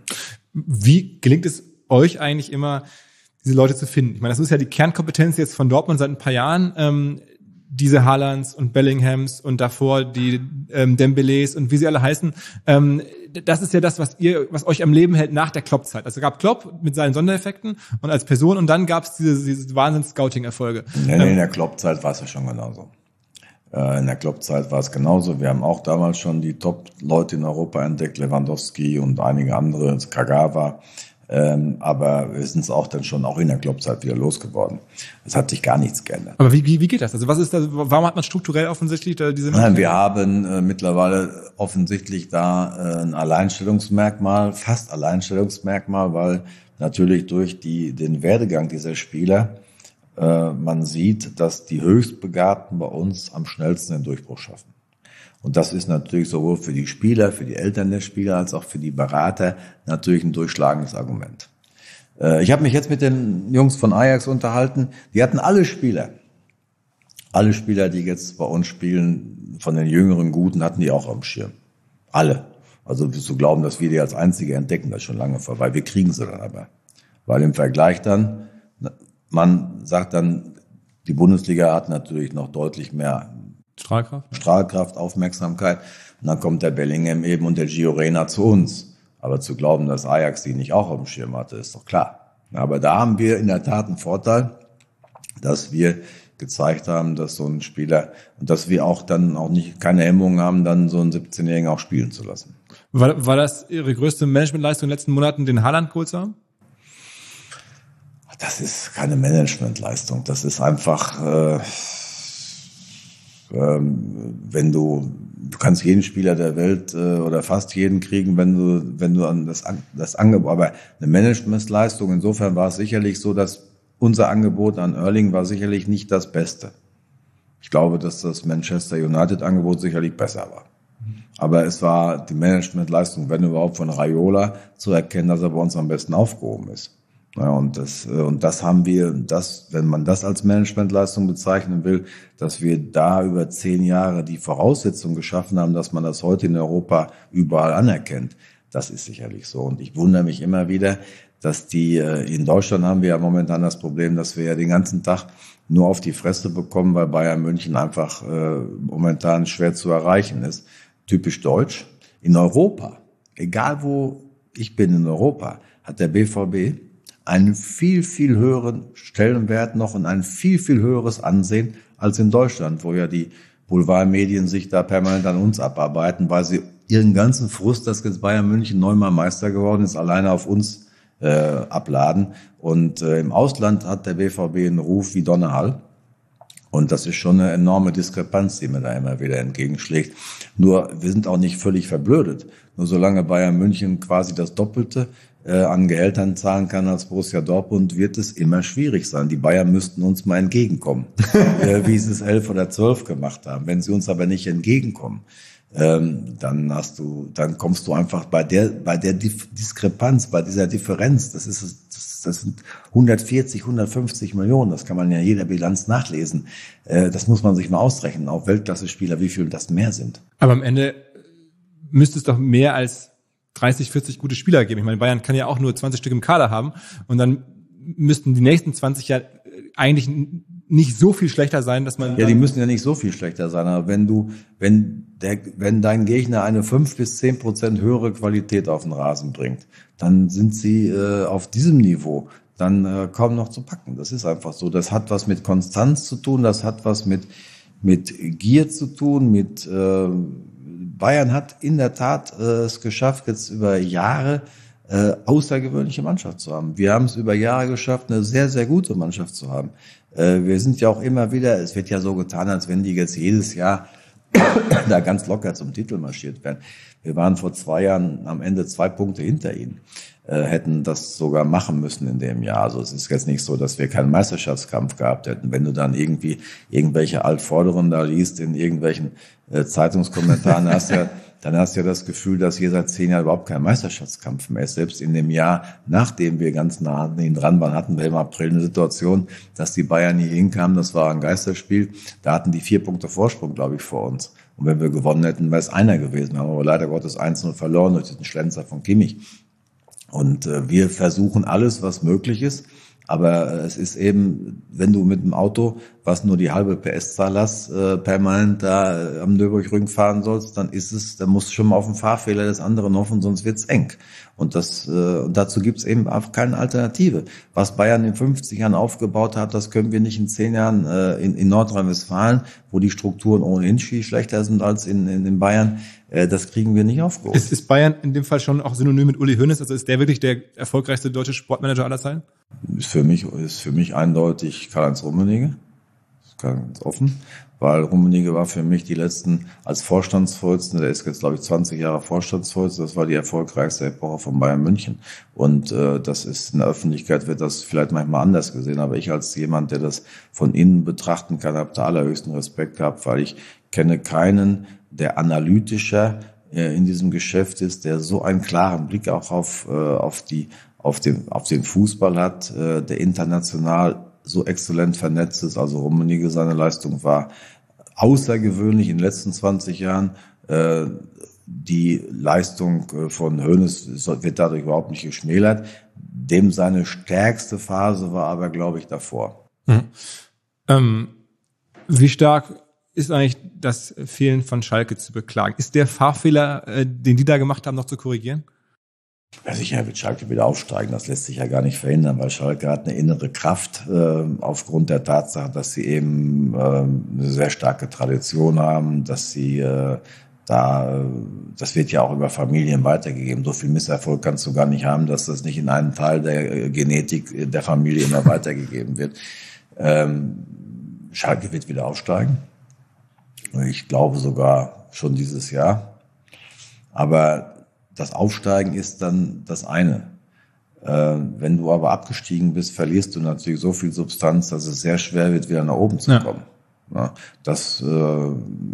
Wie gelingt es euch eigentlich immer, diese Leute zu finden? Ich meine, das ist ja die Kernkompetenz jetzt von Dortmund seit ein paar Jahren. Ähm, diese Haalands und Bellinghams und davor die ähm, Dembélés und wie sie alle heißen. Ähm, das ist ja das, was ihr, was euch am Leben hält nach der Klopp-Zeit. Also es gab Klopp mit seinen Sondereffekten und als Person und dann gab es diese, diese Wahnsinns-Scouting-Erfolge. Nee, nee, in der Klopp-Zeit war es ja schon genauso. In der Klopp-Zeit war es genauso. Wir haben auch damals schon die Top-Leute in Europa entdeckt, Lewandowski und einige andere, Kagawa. Ähm, aber wir sind es auch dann schon auch in der Klopp-Zeit wieder losgeworden. Es hat sich gar nichts geändert. Aber wie, wie, wie geht das? Also was ist da, warum hat man strukturell offensichtlich da diese... Nein, wir haben äh, mittlerweile offensichtlich da äh, ein Alleinstellungsmerkmal, fast Alleinstellungsmerkmal, weil natürlich durch die, den Werdegang dieser Spieler äh, man sieht, dass die Höchstbegabten bei uns am schnellsten den Durchbruch schaffen. Und das ist natürlich sowohl für die Spieler, für die Eltern der Spieler, als auch für die Berater natürlich ein durchschlagendes Argument. Äh, ich habe mich jetzt mit den Jungs von Ajax unterhalten. Die hatten alle Spieler, alle Spieler, die jetzt bei uns spielen, von den jüngeren Guten, hatten die auch am Schirm. Alle. Also zu glauben, dass wir die als Einzige entdecken, das ist schon lange vorbei. Wir kriegen sie dann aber. Weil im Vergleich dann, man sagt dann, die Bundesliga hat natürlich noch deutlich mehr Strahlkraft? Strahlkraft, Aufmerksamkeit. Und dann kommt der Bellingham eben und der Gio Reyna zu uns. Aber zu glauben, dass Ajax die nicht auch auf dem Schirm hatte, ist doch klar. Aber da haben wir in der Tat einen Vorteil, dass wir gezeigt haben, dass so ein Spieler, und dass wir auch dann auch nicht keine Hemmungen haben, dann so einen siebzehnjährigen auch spielen zu lassen. War, war das Ihre größte Managementleistung in den letzten Monaten, den Haaland geholt zu haben? Das ist keine Managementleistung. Das ist einfach... Äh, wenn du, du kannst jeden Spieler der Welt äh, oder fast jeden kriegen, wenn du, wenn du an das, das Angebot, aber eine Managementleistung, insofern war es sicherlich so, dass unser Angebot an Erling war sicherlich nicht das Beste. Ich glaube, dass das Manchester United Angebot sicherlich besser war. Aber es war die Managementleistung, wenn überhaupt, von Raiola zu erkennen, dass er bei uns am besten aufgehoben ist. Ja, und das, und das haben wir, das, wenn man das als Managementleistung bezeichnen will, dass wir da über zehn Jahre die Voraussetzungen geschaffen haben, dass man das heute in Europa überall anerkennt. Das ist sicherlich so. Und ich wundere mich immer wieder, dass die, in Deutschland haben wir ja momentan das Problem, dass wir ja den ganzen Tag nur auf die Fresse bekommen, weil Bayern München einfach äh, momentan schwer zu erreichen ist. Typisch deutsch. In Europa, egal wo ich bin in Europa, hat der B V B einen viel, viel höheren Stellenwert noch und ein viel, viel höheres Ansehen als in Deutschland, wo ja die Boulevardmedien sich da permanent an uns abarbeiten, weil sie ihren ganzen Frust, dass jetzt Bayern München neunmal Meister geworden ist, alleine auf uns äh, abladen. Und äh, im Ausland hat der B V B einen Ruf wie Donnerhall. Und das ist schon eine enorme Diskrepanz, die mir da immer wieder entgegenschlägt. Nur, wir sind auch nicht völlig verblödet. Nur solange Bayern München quasi das Doppelte äh, an Gehältern zahlen kann als Borussia Dortmund, wird es immer schwierig sein. Die Bayern müssten uns mal entgegenkommen, äh, wie sie es elf oder zwölf gemacht haben. Wenn sie uns aber nicht entgegenkommen, ähm, dann hast du, dann kommst du einfach bei der, bei der Diskrepanz, bei dieser Differenz, das ist das, das sind hundertvierzig, hundertfünfzig Millionen, das kann man ja in jeder Bilanz nachlesen. Äh, das muss man sich mal ausrechnen, auf Weltklasse-Spieler, wie viel das mehr sind. Aber am Ende müsste es doch mehr als dreißig, vierzig gute Spieler geben. Ich meine, Bayern kann ja auch nur zwanzig Stück im Kader haben und dann müssten die nächsten zwanzig ja eigentlich nicht so viel schlechter sein, dass man... Ja, die müssen ja nicht so viel schlechter sein, aber wenn du, wenn der, wenn dein Gegner eine fünf bis zehn Prozent höhere Qualität auf den Rasen bringt, dann sind sie äh, auf diesem Niveau dann äh, kaum noch zu packen. Das ist einfach so. Das hat was mit Konstanz zu tun, das hat was mit, mit Gier zu tun, mit, äh, Bayern hat in der Tat äh, es geschafft, jetzt über Jahre äh, außergewöhnliche Mannschaft zu haben. Wir haben es über Jahre geschafft, eine sehr, sehr gute Mannschaft zu haben. Äh, wir sind ja auch immer wieder, es wird ja so getan, als wenn die jetzt jedes Jahr da ganz locker zum Titel marschiert wären. Wir waren vor zwei Jahren am Ende zwei Punkte hinter ihnen, äh, hätten das sogar machen müssen in dem Jahr. Also es ist jetzt nicht so, dass wir keinen Meisterschaftskampf gehabt hätten. Wenn du dann irgendwie irgendwelche Altvorderen da liest in irgendwelchen äh, Zeitungskommentaren, hast ja dann hast du ja das Gefühl, dass hier seit zehn Jahren überhaupt kein Meisterschaftskampf mehr ist. Selbst in dem Jahr, nachdem wir ganz nah an ihnen dran waren, hatten wir im April eine Situation, dass die Bayern hier hinkamen. Das war ein Geisterspiel. Da hatten die vier Punkte Vorsprung, glaube ich, vor uns. Und wenn wir gewonnen hätten, wäre es einer gewesen. Wir haben aber leider Gottes eins null verloren durch den Schlenzer von Kimmich. Und äh, wir versuchen alles, was möglich ist. Aber es ist eben, wenn du mit dem Auto, was nur die halbe P S-Zahl hast, äh, permanent da äh, am Nürburgring fahren sollst, dann ist es, dann musst du schon mal auf den Fahrfehler des anderen hoffen, sonst wird's eng. Und das, äh, und dazu gibt's eben auch keine Alternative. Was Bayern in fünfzig Jahren aufgebaut hat, das können wir nicht in zehn Jahren äh, in, in Nordrhein-Westfalen, wo die Strukturen ohnehin viel schlechter sind als in, in, in Bayern. Äh, das kriegen wir nicht aufgeholt. Ist, ist Bayern in dem Fall schon auch synonym mit Uli Hoeneß? Also ist der wirklich der erfolgreichste deutsche Sportmanager aller Zeiten? Ist für mich, ist für mich eindeutig Karl-Heinz Rummenigge. Ganz offen, weil Rummenigge war für mich die letzten als Vorstandsvorsitzender, der ist jetzt glaube ich zwanzig Jahre Vorstandsvorsitzender, das war die erfolgreichste Epoche von Bayern München und äh, das ist in der Öffentlichkeit wird das vielleicht manchmal anders gesehen, aber ich als jemand, der das von innen betrachten kann, habe da allerhöchsten Respekt gehabt, weil ich kenne keinen, der analytischer äh, in diesem Geschäft ist, der so einen klaren Blick auch auf äh, auf die auf den auf den Fußball hat, äh, der international so exzellent vernetzt ist. Also Rummenigge, seine Leistung war außergewöhnlich in den letzten zwanzig Jahren. Äh, die Leistung von Hoeneß wird dadurch überhaupt nicht geschmälert. Dem seine stärkste Phase war aber, glaube ich, davor. Mhm. Ähm, wie stark ist eigentlich das Fehlen von Schalke zu beklagen? Ist der Fahrfehler, äh, den die da gemacht haben, noch zu korrigieren? Ja, sicher wird Schalke wieder aufsteigen. Das lässt sich ja gar nicht verhindern, weil Schalke hat eine innere Kraft äh, aufgrund der Tatsache, dass sie eben äh, eine sehr starke Tradition haben, dass sie äh, da, das wird ja auch über Familien weitergegeben. So viel Misserfolg kannst du gar nicht haben, dass das nicht in einem Teil der Genetik der Familie immer weitergegeben wird. Ähm, Schalke wird wieder aufsteigen. Ich glaube sogar schon dieses Jahr. Aber das Aufsteigen ist dann das eine. Äh, wenn du aber abgestiegen bist, verlierst du natürlich so viel Substanz, dass es sehr schwer wird, wieder nach oben zu kommen. Ja. Ja, das, äh,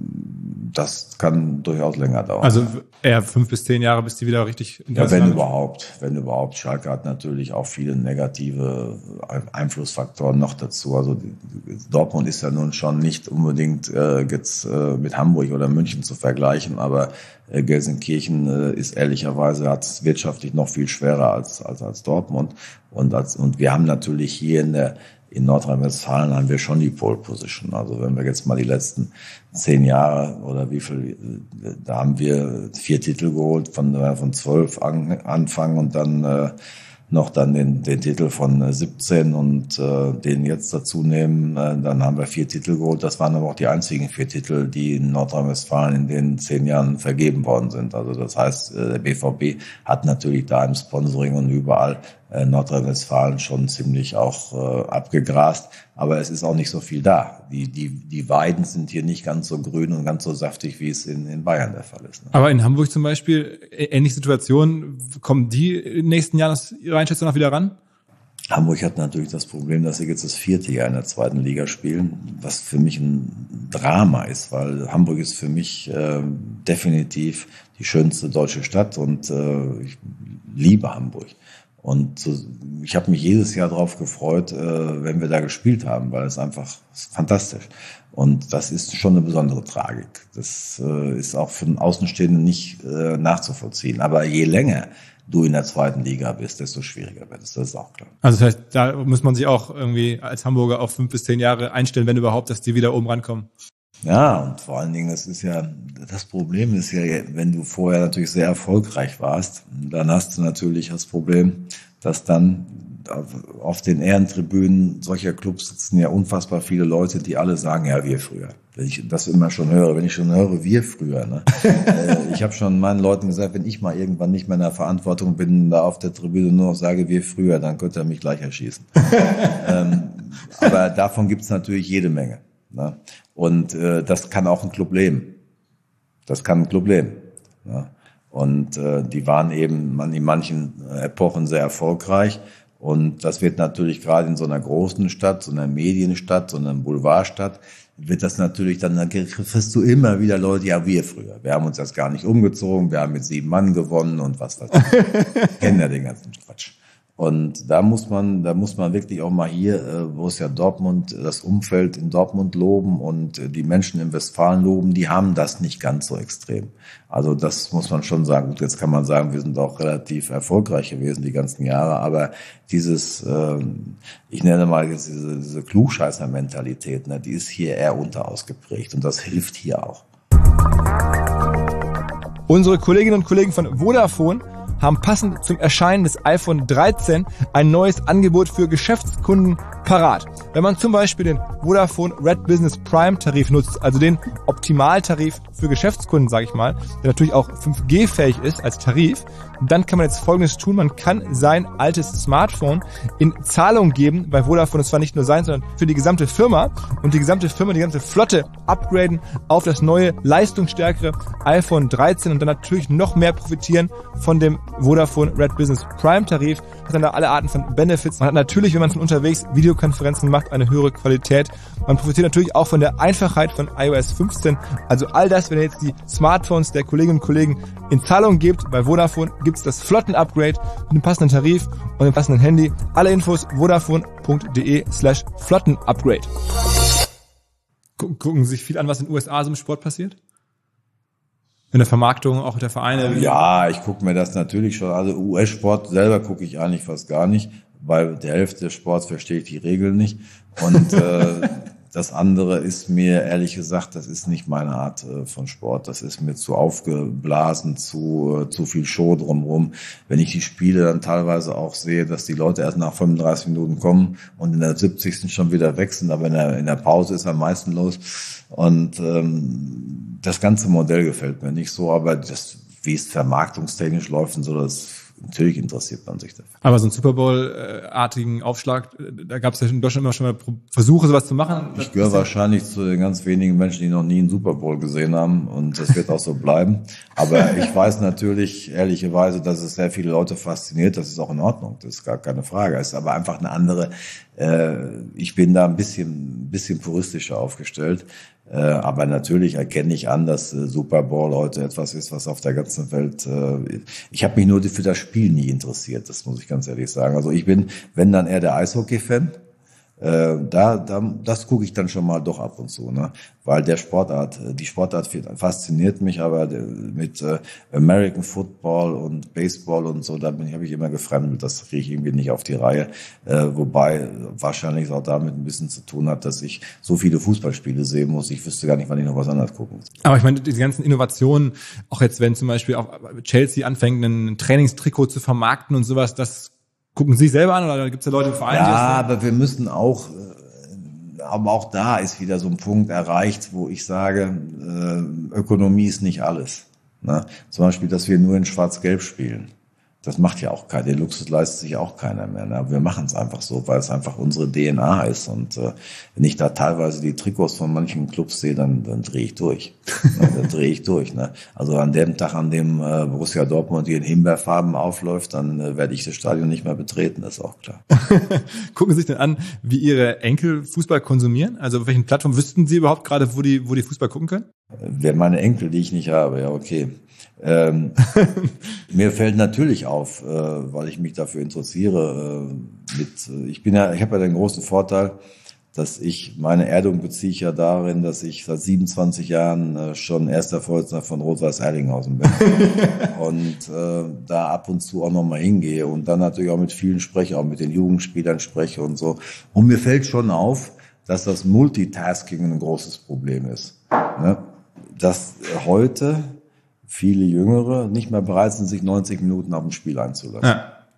das kann durchaus länger dauern. Also eher fünf bis zehn Jahre, bis die wieder richtig... Ja, wenn überhaupt. Wenn überhaupt. Schalke hat natürlich auch viele negative Einflussfaktoren noch dazu. Also Dortmund ist ja nun schon nicht unbedingt äh, jetzt äh, mit Hamburg oder München zu vergleichen, aber äh, Gelsenkirchen äh, ist ehrlicherweise, hat es wirtschaftlich noch viel schwerer als, als, als Dortmund. Und, als, und wir haben natürlich hier in der In Nordrhein-Westfalen haben wir schon die Pole Position. Also wenn wir jetzt mal die letzten zehn Jahre oder wie viel, da haben wir vier Titel geholt, von, von zwölf an, anfangen und dann äh, noch dann den, den Titel von siebzehn und äh, den jetzt dazu nehmen, äh, dann haben wir vier Titel geholt. Das waren aber auch die einzigen vier Titel, die in Nordrhein-Westfalen in den zehn Jahren vergeben worden sind. Also das heißt, äh, der B V B hat natürlich da im Sponsoring und überall äh, Nordrhein-Westfalen schon ziemlich auch äh, abgegrast. Aber es ist auch nicht so viel da. Die, die, die Weiden sind hier nicht ganz so grün und ganz so saftig, wie es in, in Bayern der Fall ist. Ne? Aber in Hamburg zum Beispiel, ähnliche Situationen, kommen die in den nächsten Jahren aus Ihrer Einschätzung noch wieder ran? Hamburg hat natürlich das Problem, dass sie jetzt das vierte Jahr in der zweiten Liga spielen, was für mich ein Drama ist, weil Hamburg ist für mich äh, definitiv die schönste deutsche Stadt und äh, ich liebe Hamburg. Und ich habe mich jedes Jahr darauf gefreut, wenn wir da gespielt haben, weil es einfach ist fantastisch. Und das ist schon eine besondere Tragik. Das ist auch für den Außenstehenden nicht nachzuvollziehen. Aber je länger du in der zweiten Liga bist, desto schwieriger wird es. Das ist auch klar. Also das heißt, da muss man sich auch irgendwie als Hamburger auf fünf bis zehn Jahre einstellen, wenn überhaupt, dass die wieder oben rankommen. Ja, und vor allen Dingen, das ist ja, das Problem ist ja, wenn du vorher natürlich sehr erfolgreich warst, dann hast du natürlich das Problem, dass dann auf den Ehrentribünen solcher Clubs sitzen ja unfassbar viele Leute, die alle sagen, ja, wir früher. Wenn ich das immer schon höre, wenn ich schon höre, wir früher. Ne? Ich habe schon meinen Leuten gesagt, wenn ich mal irgendwann nicht mehr in der Verantwortung bin, da auf der Tribüne nur noch sage, wir früher, dann könnt ihr mich gleich erschießen. ähm, aber davon gibt's natürlich jede Menge. Ne? Und äh, das kann auch ein Club leben. Das kann ein Club leben. Ne? Und äh, die waren eben man, in manchen Epochen sehr erfolgreich. Und das wird natürlich gerade in so einer großen Stadt, so einer Medienstadt, so einer Boulevardstadt, wird das natürlich dann, dann kriegst du immer wieder Leute, ja, wir früher. Wir haben uns das gar nicht umgezogen, wir haben mit sieben Mann gewonnen und was weiß ich. Kennen ja den ganzen Quatsch. Und da muss man, da muss man wirklich auch mal hier, äh, Borussia Dortmund, das Umfeld in Dortmund loben und äh, die Menschen in Westfalen loben, die haben das nicht ganz so extrem. Also das muss man schon sagen. Gut, jetzt kann man sagen, wir sind auch relativ erfolgreich gewesen die ganzen Jahre, aber dieses, äh, ich nenne mal jetzt diese, diese Klugscheißer-Mentalität, ne, die ist hier eher unterausgeprägt und das hilft hier auch. Unsere Kolleginnen und Kollegen von Vodafone haben passend zum Erscheinen des iPhone dreizehn ein neues Angebot für Geschäftskunden parat. Wenn man zum Beispiel den Vodafone Red Business Prime Tarif nutzt, also den Optimaltarif für Geschäftskunden, sage ich mal, der natürlich auch fünf G fähig ist als Tarif, dann kann man jetzt Folgendes tun. Man kann sein altes Smartphone in Zahlung geben bei Vodafone. Das war nicht nur sein, sondern für die gesamte Firma und die gesamte Firma, die ganze Flotte upgraden auf das neue, leistungsstärkere iPhone dreizehn und dann natürlich noch mehr profitieren von dem Vodafone Red Business Prime Tarif. Hat dann da alle Arten von Benefits. Man hat natürlich, wenn man von unterwegs Videokonferenzen macht, eine höhere Qualität. Man profitiert natürlich auch von der Einfachheit von i O S fünfzehn. Also all das, wenn ihr jetzt die Smartphones der Kolleginnen und Kollegen in Zahlung gebt, bei Vodafone gibt's das Flotten-Upgrade mit dem passenden Tarif und dem passenden Handy. Alle Infos vodafone.de slash Flotten-Upgrade. Gucken Sie sich viel an, was in den U S A so im Sport passiert? In der Vermarktung, auch der Vereine? Ja, ich gucke mir das natürlich schon. Also U S-Sport selber gucke ich eigentlich fast gar nicht, weil der Hälfte des Sports verstehe ich die Regeln nicht. Und äh, das andere ist mir, ehrlich gesagt, das ist nicht meine Art äh, von Sport. Das ist mir zu aufgeblasen, zu äh, zu viel Show drumherum. Wenn ich die Spiele dann teilweise auch sehe, dass die Leute erst nach fünfunddreißig Minuten kommen und in der siebzigsten schon wieder weg sind, aber in der, in der Pause ist am meisten los. Und ähm, das ganze Modell gefällt mir nicht so, aber das, wie es vermarktungstechnisch läuft und so, das natürlich interessiert man sich dafür. Aber so einen Super Bowl-artigen Aufschlag, da gab es ja in Deutschland immer schon mal Versuche, sowas zu machen. Ich gehöre wahrscheinlich zu den ganz wenigen Menschen, die noch nie einen Super Bowl gesehen haben und das wird auch so bleiben. Aber ich weiß natürlich ehrlicherweise, dass es sehr viele Leute fasziniert. Das ist auch in Ordnung, das ist gar keine Frage. Es ist aber einfach eine andere, äh, ich bin da ein bisschen, ein bisschen puristischer aufgestellt. Äh, aber natürlich erkenne ich an, dass äh, Super Bowl heute etwas ist, was auf der ganzen Welt, äh, ich habe mich nur für das Spiel nie interessiert, das muss ich ganz ehrlich sagen. Also ich bin, wenn dann eher der Eishockey-Fan. Äh, da, da, das gucke ich dann schon mal doch ab und zu, ne? Weil der Sportart, die Sportart fasziniert mich, aber mit äh, American Football und Baseball und so, da bin ich, habe ich immer gefremdet, das kriege ich irgendwie nicht auf die Reihe, äh, wobei wahrscheinlich es auch damit ein bisschen zu tun hat, dass ich so viele Fußballspiele sehen muss, ich wüsste gar nicht, wann ich noch was anderes gucken muss. Aber ich meine, diese ganzen Innovationen, auch jetzt, wenn zum Beispiel auch Chelsea anfängt, ein Trainingstrikot zu vermarkten und sowas, das gucken Sie sich selber an oder gibt es da Leute im Verein? Ja, aber wir müssen auch, aber auch da ist wieder so ein Punkt erreicht, wo ich sage, Ökonomie ist nicht alles. Ne? Zum Beispiel, dass wir nur in Schwarz-Gelb spielen. Das macht ja auch keiner, den Luxus leistet sich auch keiner mehr. Ne? Wir machen es einfach so, weil es einfach unsere D N A ist. Und äh, wenn ich da teilweise die Trikots von manchen Clubs sehe, dann, dann drehe ich durch. ne? Dann drehe ich durch. Ne? Also an dem Tag, an dem äh, Borussia Dortmund hier in Himbeerfarben aufläuft, dann äh, werde ich das Stadion nicht mehr betreten, das ist auch klar. Gucken Sie sich denn an, wie Ihre Enkel Fußball konsumieren? Also auf welchen Plattformen wüssten Sie überhaupt gerade, wo die, wo die Fußball gucken können? Wer meine Enkel, die ich nicht habe, ja okay. Ähm, mir fällt natürlich auf, äh, weil ich mich dafür interessiere. Äh, mit, äh, ich bin ja, ich habe ja den großen Vorteil, dass ich meine Erdung beziehe ich ja darin, dass ich seit siebenundzwanzig Jahren äh, schon erster Vorsitzender von Rot-Weiß Erlinghausen bin und äh, da ab und zu auch noch mal hingehe und dann natürlich auch mit vielen spreche, auch mit den Jugendspielern spreche und so. Und mir fällt schon auf, dass das Multitasking ein großes Problem ist. Ne? Dass heute viele Jüngere nicht mehr bereit sind, sich neunzig Minuten auf ein Spiel einzulassen. Ja.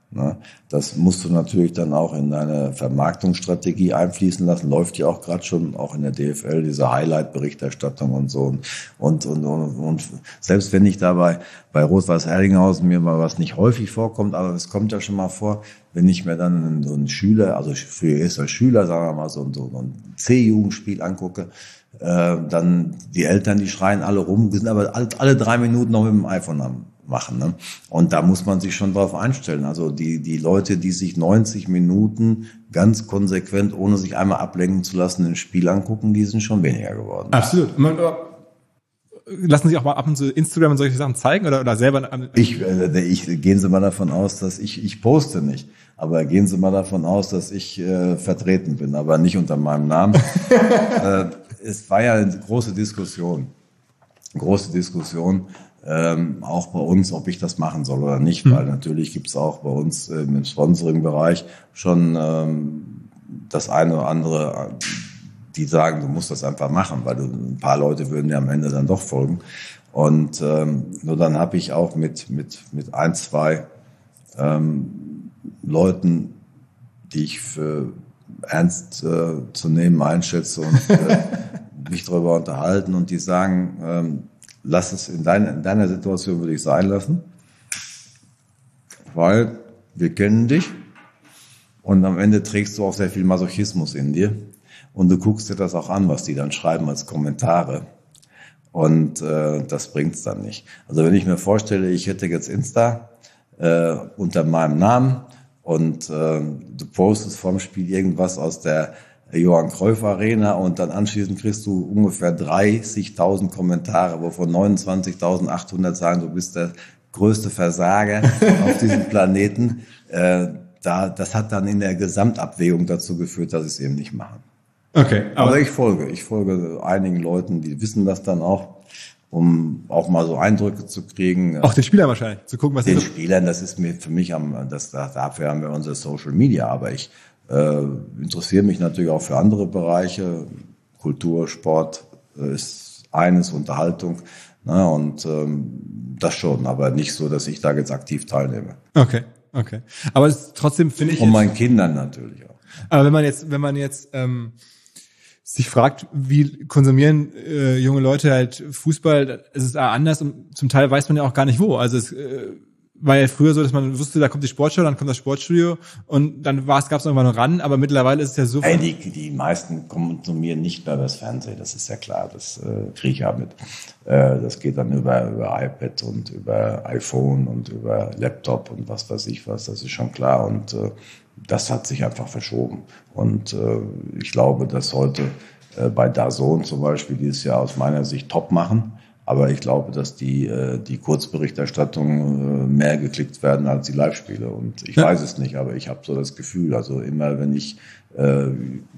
Ne? Das musst du natürlich dann auch in deine Vermarktungsstrategie einfließen lassen. Läuft ja auch gerade schon, auch in der D F L, diese Highlight-Berichterstattung und so. Und, und, und, und selbst wenn ich dabei bei Rot-Weiß Erlinghausen mir mal was nicht häufig vorkommt, aber es kommt ja schon mal vor, wenn ich mir dann so einen Schüler, also für erster Schüler, sagen wir mal, so, so ein C-Jugendspiel angucke, äh, dann die Eltern, die schreien alle rum, die sind aber alle, alle drei Minuten noch mit dem iPhone am machen. Ne? Und da muss man sich schon drauf einstellen. Also die die Leute, die sich neunzig Minuten ganz konsequent, ohne sich einmal ablenken zu lassen, ein Spiel angucken, die sind schon weniger geworden. Absolut. Man, lassen sich auch mal ab und zu Instagram und solche Sachen zeigen oder, oder selber? Ich, äh, ich gehen Sie mal davon aus, dass ich ich poste nicht. Aber gehen Sie mal davon aus, dass ich äh, vertreten bin, aber nicht unter meinem Namen. äh, es war ja eine große Diskussion. Große Diskussion. Ähm, auch bei uns, ob ich das machen soll oder nicht, mhm. weil natürlich gibt es auch bei uns ähm, im Sponsoring-Bereich schon ähm, das eine oder andere, die sagen, du musst das einfach machen, weil du, ein paar Leute würden dir am Ende dann doch folgen. Und ähm, nur dann habe ich auch mit mit mit ein, zwei ähm, Leuten, die ich für ernst äh, zu nehmen einschätze und äh, mich darüber unterhalten und die sagen, ähm, lass es in deiner, in deiner Situation würde ich sein lassen, weil wir kennen dich und am Ende trägst du auch sehr viel Masochismus in dir und du guckst dir das auch an, was die dann schreiben als Kommentare und äh, das bringt's dann nicht. Also wenn ich mir vorstelle, ich hätte jetzt Insta äh, unter meinem Namen und äh, du postest vorm Spiel irgendwas aus der Johann Cruyff Arena und dann anschließend kriegst du ungefähr dreißigtausend Kommentare, wovon neunundzwanzigtausendachthundert sagen, du bist der größte Versager auf diesem Planeten. Äh, da, das hat dann in der Gesamtabwägung dazu geführt, dass ich es eben nicht mache. Okay, aber, aber ich folge, ich folge einigen Leuten, die wissen das dann auch, um auch mal so Eindrücke zu kriegen. Auch den Spielern wahrscheinlich, zu gucken, was den Spielern, das ist mir für mich am, das, dafür haben wir unsere Social Media, aber ich Äh, interessiere mich natürlich auch für andere Bereiche. Kultur, Sport äh, ist eines, Unterhaltung. Ne, und ähm, das schon, aber nicht so, dass ich da jetzt aktiv teilnehme. Okay, okay. Aber es trotzdem finde ich. Und meinen Kindern natürlich auch. Aber wenn man jetzt, wenn man jetzt ähm, sich fragt, wie konsumieren äh, junge Leute halt Fußball, es ist anders und zum Teil weiß man ja auch gar nicht wo. Also es äh, war ja früher so, dass man wusste, da kommt die Sportschau, dann kommt das Sportstudio und dann gab es irgendwann noch ran, aber mittlerweile ist es ja so. Ey, die, die meisten konsumieren nicht mehr das Fernsehen, das ist ja klar, das äh, kriege ich ja mit. Äh, das geht dann über, über iPad und über iPhone und über Laptop und was weiß ich was, das ist schon klar und äh, das hat sich einfach verschoben. Und äh, ich glaube, dass heute äh, bei DAZN zum Beispiel, die es ja aus meiner Sicht top machen, aber ich glaube, dass die die Kurzberichterstattung mehr geklickt werden als die Live-Spiele. Und ich ja. weiß es nicht, aber ich habe so das Gefühl. Also immer, wenn ich äh,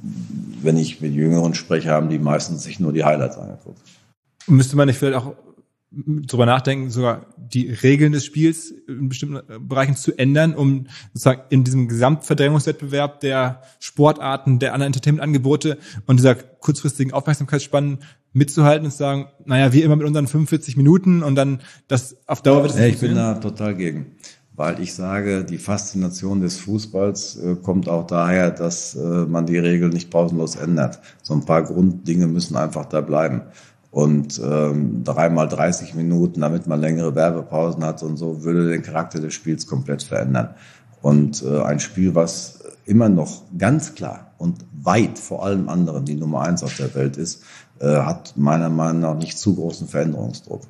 wenn ich mit Jüngeren spreche, haben die meistens sich nur die Highlights angeguckt. Müsste man nicht vielleicht auch drüber nachdenken, sogar die Regeln des Spiels in bestimmten Bereichen zu ändern, um sozusagen in diesem Gesamtverdrängungswettbewerb der Sportarten, der anderen Entertainment-Angebote und dieser kurzfristigen Aufmerksamkeitsspannen mitzuhalten und zu sagen, naja, wie immer mit unseren fünfundvierzig Minuten und dann das auf Dauer wird es ja, ich bin da total gegen, weil ich sage, die Faszination des Fußballs äh, kommt auch daher, dass äh, man die Regeln nicht pausenlos ändert. So ein paar Grunddinge müssen einfach da bleiben. Und ähm, dreimal dreißig Minuten, damit man längere Werbepausen hat und so, würde den Charakter des Spiels komplett verändern. Und äh, ein Spiel, was immer noch ganz klar und weit vor allem anderen die Nummer eins auf der Welt ist, äh, hat meiner Meinung nach nicht zu großen Veränderungsdruck.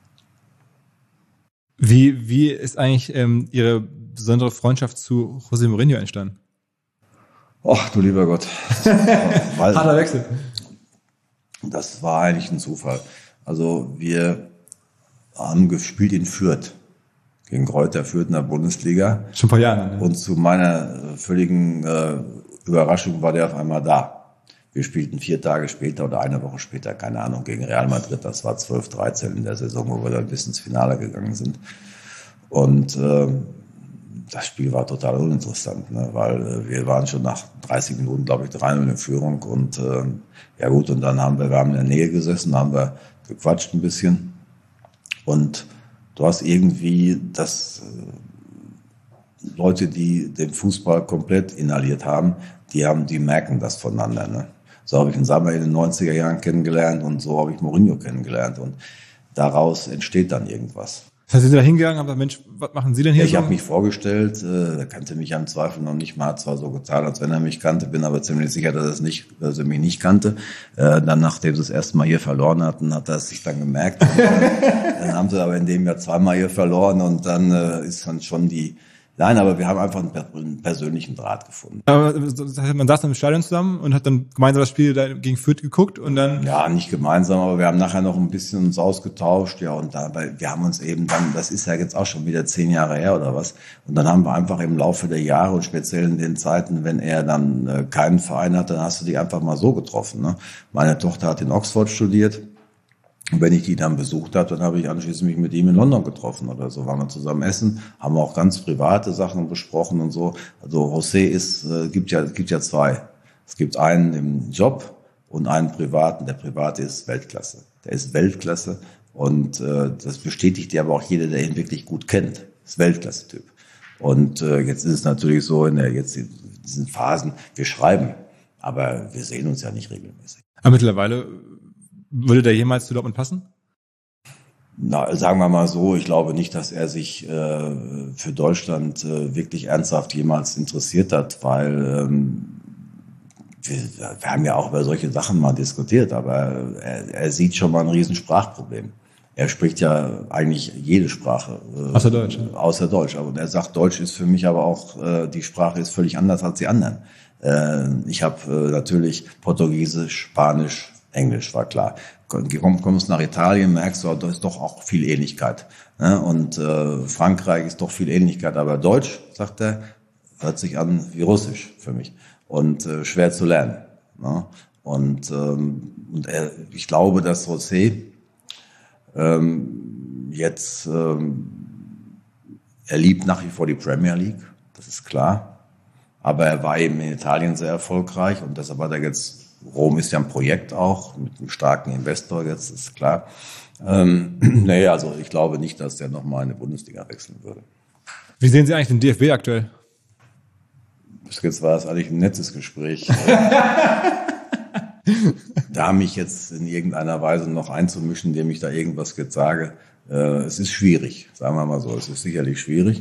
Wie, wie ist eigentlich ähm, Ihre besondere Freundschaft zu José Mourinho entstanden? Ach du lieber Gott. Weil, Harter Wechsel. Das war eigentlich ein Zufall. Also wir haben gespielt in Fürth, gegen Greuther Fürth in der Bundesliga. Schon vor Jahren. Ne? Und zu meiner völligen äh, Überraschung war der auf einmal da. Wir spielten vier Tage später oder eine Woche später, keine Ahnung, gegen Real Madrid. Das war zwölf dreizehn in der Saison, wo wir dann bis ins Finale gegangen sind. Und äh, das Spiel war total uninteressant, ne? Weil äh, wir waren schon nach dreißig Minuten, glaube ich, drei null in Führung. Und äh, ja gut, und dann haben wir, wir haben in der Nähe gesessen, haben wir gequatscht ein bisschen. Und du hast irgendwie das, Leute, die den Fußball komplett inhaliert haben, die haben, die merken das voneinander. Ne? So habe ich einen Sammer in den neunziger Jahren kennengelernt und so habe ich Mourinho kennengelernt und daraus entsteht dann irgendwas. Das heißt, Sie sind da hingegangen, haben gesagt, Mensch, was machen Sie denn hier? Ich so? habe mich vorgestellt, äh, er kannte mich am Zweifel noch nicht mal, hat zwar so getan, als wenn er mich kannte, bin aber ziemlich sicher, dass er, es nicht, dass er mich nicht kannte. Äh, dann, nachdem sie das erste Mal hier verloren hatten, hat er es sich dann gemerkt. Und, äh, dann haben sie aber in dem Jahr zweimal hier verloren und dann äh, ist dann schon die... Nein, aber wir haben einfach einen persönlichen Draht gefunden. Aber das heißt, man saß dann im Stadion zusammen und hat dann gemeinsam das Spiel da gegen Fürth geguckt und dann... Ja, nicht gemeinsam, aber wir haben nachher noch ein bisschen uns ausgetauscht, ja, und dabei, wir haben uns eben dann, das ist ja jetzt auch schon wieder zehn Jahre her oder was, und dann haben wir einfach im Laufe der Jahre und speziell in den Zeiten, wenn er dann äh, keinen Verein hat, dann hast du dich einfach mal so getroffen, ne? Meine Tochter hat in Oxford studiert. Und wenn ich die dann besucht habe, dann habe ich anschließend mich mit ihm in London getroffen oder so, waren wir zusammen essen, haben auch ganz private Sachen besprochen und so. Also José ist, äh, gibt ja, gibt ja zwei. Es gibt einen im Job und einen privaten. Der private ist Weltklasse. Der ist Weltklasse und äh, das bestätigt dir aber auch jeder, der ihn wirklich gut kennt. Das ist Weltklasse-Typ. Und äh, jetzt ist es natürlich so in der jetzt in diesen Phasen, wir schreiben, aber wir sehen uns ja nicht regelmäßig. Aber mittlerweile würde der jemals zu Dortmund passen? Na, sagen wir mal so, ich glaube nicht, dass er sich äh, für Deutschland äh, wirklich ernsthaft jemals interessiert hat, weil ähm, wir, wir haben ja auch über solche Sachen mal diskutiert, aber er, er sieht schon mal ein riesen Sprachproblem. Er spricht ja eigentlich jede Sprache. Äh, außer Deutsch. Ja. Außer Deutsch. Und er sagt, Deutsch ist für mich aber auch, äh, die Sprache ist völlig anders als die anderen. Äh, ich habe äh, natürlich Portugiesisch, Spanisch, Englisch, war klar. Komm, kommst nach Italien, merkst du, da ist doch auch viel Ähnlichkeit. Ne? Und äh, Frankreich ist doch viel Ähnlichkeit. Aber Deutsch, sagt er, hört sich an wie Russisch für mich. Und äh, schwer zu lernen. Ne? Und, ähm, und er, ich glaube, dass José ähm, jetzt, ähm, er liebt nach wie vor die Premier League, das ist klar. Aber er war eben in Italien sehr erfolgreich und deshalb hat er jetzt, Rom ist ja ein Projekt auch, mit einem starken Investor, jetzt ist klar. Ähm, naja, also ich glaube nicht, dass der nochmal in die Bundesliga wechseln würde. Wie sehen Sie eigentlich den D F B aktuell? Bis jetzt war es eigentlich ein nettes Gespräch. Da mich jetzt in irgendeiner Weise noch einzumischen, indem ich da irgendwas jetzt sage, äh, es ist schwierig, sagen wir mal so, es ist sicherlich schwierig.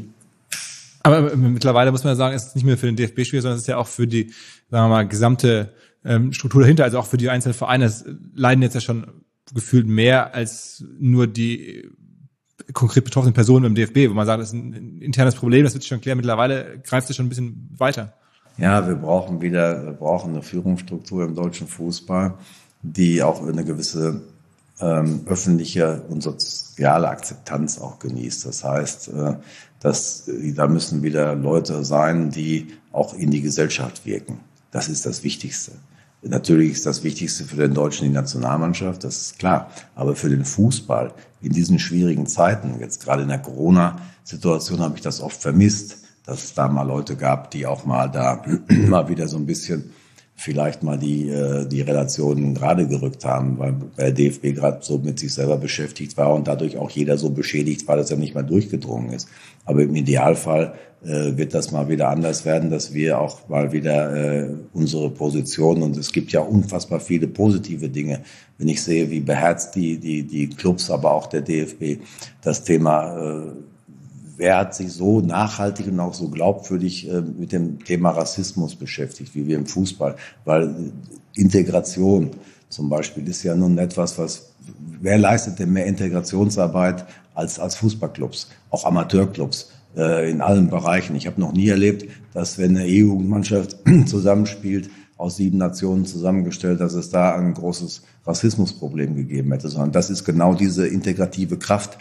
Aber mittlerweile muss man ja sagen, es ist nicht mehr für den D F B schwierig, sondern es ist ja auch für die, sagen wir mal, gesamte ähm, Struktur dahinter, also auch für die einzelnen Vereine. Es leiden jetzt ja schon gefühlt mehr als nur die konkret betroffenen Personen im D F B, wo man sagt, das ist ein internes Problem, das wird schon klären. Mittlerweile greift es schon ein bisschen weiter. Ja, wir brauchen wieder, wir brauchen eine Führungsstruktur im deutschen Fußball, die auch eine gewisse ähm, öffentliche und soziale Akzeptanz auch genießt. Das heißt, äh, dass da müssen wieder Leute sein, die auch in die Gesellschaft wirken. Das ist das Wichtigste. Natürlich ist das Wichtigste für den Deutschen die Nationalmannschaft, das ist klar. Aber für den Fußball in diesen schwierigen Zeiten, jetzt gerade in der Corona-Situation, habe ich das oft vermisst, dass es da mal Leute gab, die auch mal da mal wieder so ein bisschen vielleicht mal die die Relationen gerade gerückt haben, weil der D F B gerade so mit sich selber beschäftigt war und dadurch auch jeder so beschädigt war, dass er nicht mehr durchgedrungen ist. Aber im Idealfall äh, wird das mal wieder anders werden, dass wir auch mal wieder äh, unsere Position, und es gibt ja unfassbar viele positive Dinge, wenn ich sehe, wie beherzt die die die Clubs, aber auch der D F B das Thema äh, wer hat sich so nachhaltig und auch so glaubwürdig äh, mit dem Thema Rassismus beschäftigt, wie wir im Fußball? Weil Integration zum Beispiel ist ja nun etwas, was, wer leistet denn mehr Integrationsarbeit als, als Fußballclubs, auch Amateurclubs äh, in allen Bereichen. Ich habe noch nie erlebt, dass wenn eine E-Jugendmannschaft zusammenspielt, aus sieben Nationen zusammengestellt, dass es da ein großes Rassismusproblem gegeben hätte, sondern das ist genau diese integrative Kraft,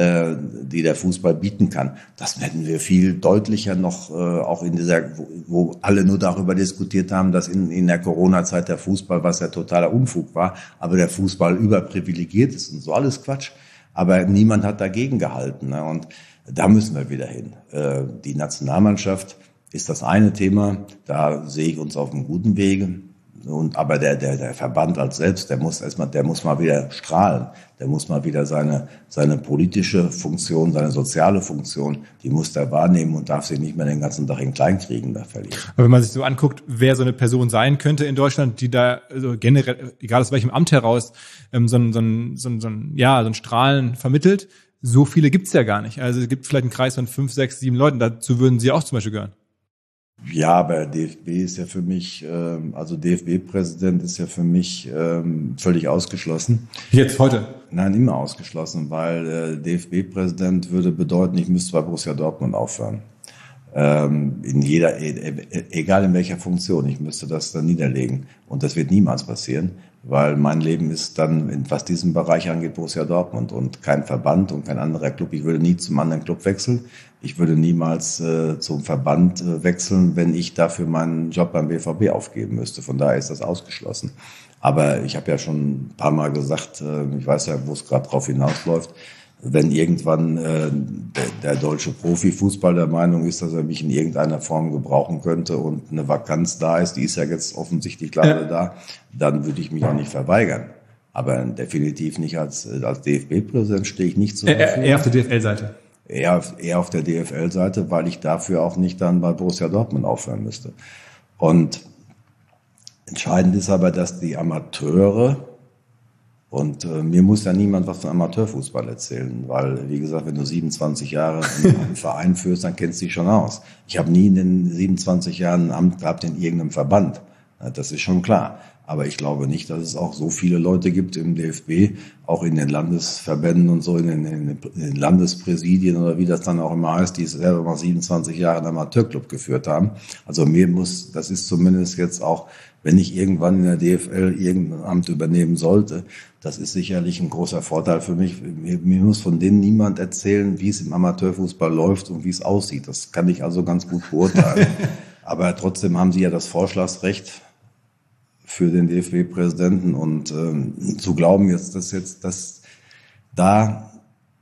die der Fußball bieten kann. Das hätten wir viel deutlicher noch, auch in dieser, wo, wo alle nur darüber diskutiert haben, dass in, in der Corona-Zeit der Fußball, was ja totaler Unfug war, aber der Fußball überprivilegiert ist und so, alles Quatsch. Aber niemand hat dagegen gehalten, ne? Und da müssen wir wieder hin. Die Nationalmannschaft ist das eine Thema, da sehe ich uns auf einem guten Wege. Und, aber der, der, der Verband als selbst, der muss erstmal, der muss mal wieder strahlen. Der muss mal wieder seine, seine politische Funktion, seine soziale Funktion, die muss der wahrnehmen und darf sich nicht mehr den ganzen Tag in Kleinkriegen da verlieren. Aber wenn man sich so anguckt, wer so eine Person sein könnte in Deutschland, die da also generell, egal aus welchem Amt heraus, ähm, so ein, so ein, so ein, so ein, ja, so ein Strahlen vermittelt, so viele gibt's ja gar nicht. Also es gibt vielleicht einen Kreis von fünf, sechs, sieben Leuten, dazu würden Sie auch zum Beispiel gehören. Ja, aber D F B ist ja für mich, ähm, also D F B-Präsident ist ja für mich ähm, völlig ausgeschlossen. Jetzt, heute? Nein, immer ausgeschlossen, weil äh, D F B-Präsident würde bedeuten, ich müsste bei Borussia Dortmund aufhören. Ähm, in jeder, e- egal in welcher Funktion, ich müsste das dann niederlegen. Und das wird niemals passieren, weil mein Leben ist dann, was diesen Bereich angeht, Borussia Dortmund und kein Verband und kein anderer Club. Ich würde nie zum anderen Club wechseln. Ich würde niemals äh, zum Verband äh, wechseln, wenn ich dafür meinen Job beim B V B aufgeben müsste. Von daher ist das ausgeschlossen. Aber ich habe ja schon ein paar Mal gesagt, äh, ich weiß ja, wo es gerade drauf hinausläuft, wenn irgendwann äh, der, der deutsche Profifußball der Meinung ist, dass er mich in irgendeiner Form gebrauchen könnte und eine Vakanz da ist, die ist ja jetzt offensichtlich gerade ja. da, dann würde ich mich auch nicht verweigern. Aber definitiv nicht als, als D F B-Präsident stehe ich nicht zur Verfügung. Eher auf der D F L-Seite. Eher, eher auf der D F L-Seite, weil ich dafür auch nicht dann bei Borussia Dortmund aufhören müsste. Und entscheidend ist aber, dass die Amateure, und äh, mir muss ja niemand was von Amateurfußball erzählen, weil, wie gesagt, wenn du siebenundzwanzig Jahre einen Verein führst, dann kennst du dich schon aus. Ich habe nie in den siebenundzwanzig Jahren ein Amt gehabt in irgendeinem Verband. Das ist schon klar. Aber ich glaube nicht, dass es auch so viele Leute gibt im D F B, auch in den Landesverbänden und so, in den, in den Landespräsidien oder wie das dann auch immer heißt, die selber mal siebenundzwanzig Jahre einen Amateurclub geführt haben. Also mir muss, das ist zumindest jetzt auch, wenn ich irgendwann in der D F L irgendein Amt übernehmen sollte, das ist sicherlich ein großer Vorteil für mich. Mir, mir muss von denen niemand erzählen, wie es im Amateurfußball läuft und wie es aussieht. Das kann ich also ganz gut beurteilen. Aber trotzdem haben sie ja das Vorschlagsrecht für den D F B-Präsidenten und ähm, zu glauben jetzt, dass jetzt das da,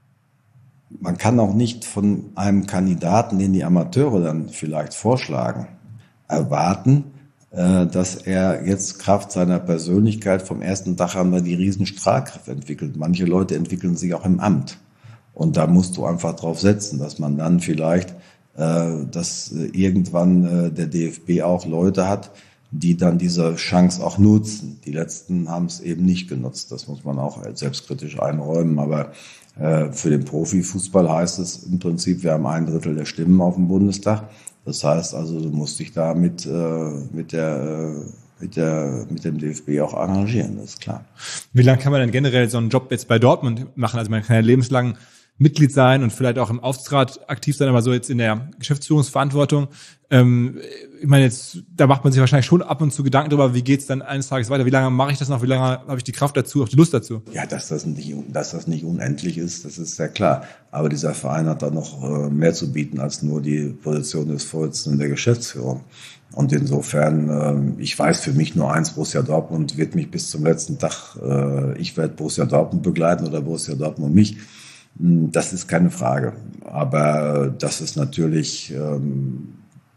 man kann auch nicht von einem Kandidaten, den die Amateure dann vielleicht vorschlagen, erwarten, äh, dass er jetzt Kraft seiner Persönlichkeit vom ersten Tag an die riesen Strahlkraft entwickelt. Manche Leute entwickeln sich auch im Amt und da musst du einfach drauf setzen, dass man dann vielleicht, äh, dass äh, irgendwann äh, der D F B auch Leute hat, die dann diese Chance auch nutzen. Die letzten haben es eben nicht genutzt. Das muss man auch selbstkritisch einräumen. Aber äh, für den Profifußball heißt es im Prinzip, wir haben ein Drittel der Stimmen auf dem Bundestag. Das heißt also, du musst dich da mit, äh, mit, der, äh, mit, der, mit dem D F B auch arrangieren, das ist klar. Wie lange kann man denn generell so einen Job jetzt bei Dortmund machen? Also man kann ja lebenslang Mitglied sein und vielleicht auch im Aufsichtsrat aktiv sein, aber so jetzt in der Geschäftsführungsverantwortung. Ähm, ich meine, jetzt da macht man sich wahrscheinlich schon ab und zu Gedanken darüber, wie geht's dann eines Tages weiter? Wie lange mache ich das noch? Wie lange habe ich die Kraft dazu, auch die Lust dazu? Ja, dass das nicht, dass das nicht unendlich ist, das ist sehr klar. Aber dieser Verein hat da noch äh, mehr zu bieten als nur die Position des Vorsitzenden der Geschäftsführung. Und insofern, äh, ich weiß für mich nur eins, Borussia Dortmund wird mich bis zum letzten Tag, äh, ich werde Borussia Dortmund begleiten oder Borussia Dortmund mich. Das ist keine Frage. Aber das ist natürlich, ähm,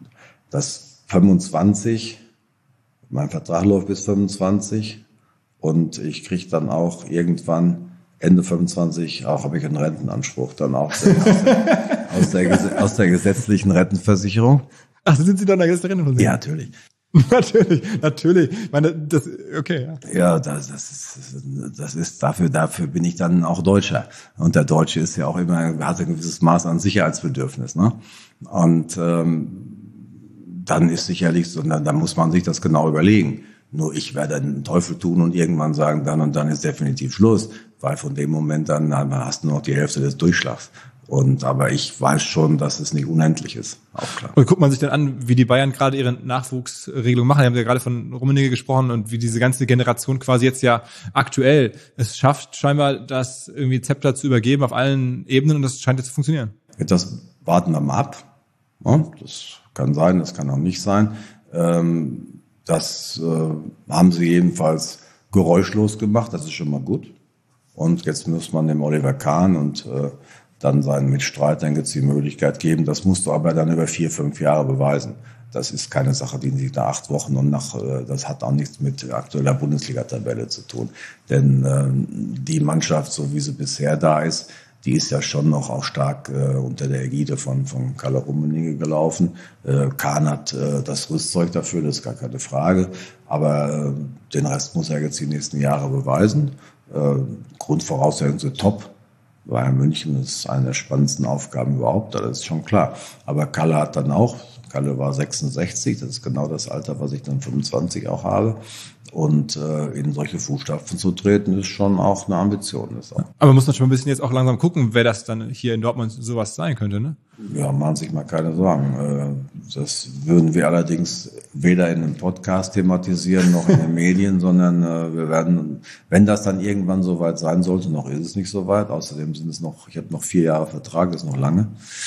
das fünfundzwanzig, mein Vertrag läuft bis fünfundzwanzig und ich kriege dann auch irgendwann Ende fünfundzwanzig, auch habe ich einen Rentenanspruch dann auch aus der, aus der, aus der gesetzlichen Rentenversicherung. Ach, sind Sie dann der gesetzlichen Rentenversicherung? Ja, natürlich. Natürlich, natürlich. Ich meine, das, okay, ja. Ja, das, das ist, das ist, dafür, dafür bin ich dann auch Deutscher. Und der Deutsche ist ja auch immer, hat ein gewisses Maß an Sicherheitsbedürfnis, ne? Und, ähm, dann ist sicherlich so, dann, dann muss man sich das genau überlegen. Nur ich werde den Teufel tun und irgendwann sagen, dann und dann ist definitiv Schluss, weil von dem Moment dann hast du nur noch die Hälfte des Durchschlags. Und, aber ich weiß schon, dass es nicht unendlich ist. Auch klar. Und guckt man sich dann an, wie die Bayern gerade ihre Nachwuchsregelung machen. Die haben ja gerade von Rummenigge gesprochen und wie diese ganze Generation quasi jetzt ja aktuell es schafft, scheinbar das irgendwie Zepter zu übergeben auf allen Ebenen und das scheint jetzt zu funktionieren. Das warten wir mal ab. Ja, das kann sein, das kann auch nicht sein. Das haben sie jedenfalls geräuschlos gemacht. Das ist schon mal gut. Und jetzt muss man dem Oliver Kahn und dann seinen Mitstreitern jetzt die Möglichkeit geben. Das musst du aber dann über vier, fünf Jahre beweisen. Das ist keine Sache, die sich nach acht Wochen und nach, das hat auch nichts mit aktueller Bundesliga-Tabelle zu tun. Denn äh, die Mannschaft, so wie sie bisher da ist, die ist ja schon noch auch stark äh, unter der Ägide von, von Kalle Rummenigge gelaufen. Äh, Kahn hat äh, das Rüstzeug dafür, das ist gar keine Frage. Aber äh, den Rest muss er jetzt die nächsten Jahre beweisen. Äh, Grundvoraussetzungen sind top. Bayern München ist eine der spannendsten Aufgaben überhaupt, das ist schon klar. Aber Kalle hat dann auch, Kalle war sechsundsechzig, das ist genau das Alter, was ich dann fünfundzwanzig auch habe. Und äh, in solche Fußstapfen zu treten, ist schon auch eine Ambition. Ist auch. Aber man muss natürlich ein bisschen jetzt auch langsam gucken, wer das dann hier in Dortmund sowas sein könnte, ne? Ja, machen sich mal keine Sorgen. Das würden wir allerdings weder in einem Podcast thematisieren noch in den Medien, sondern wir werden, wenn das dann irgendwann soweit sein sollte, noch ist es nicht soweit. Außerdem sind es noch, ich habe noch vier Jahre Vertrag, das ist noch lange.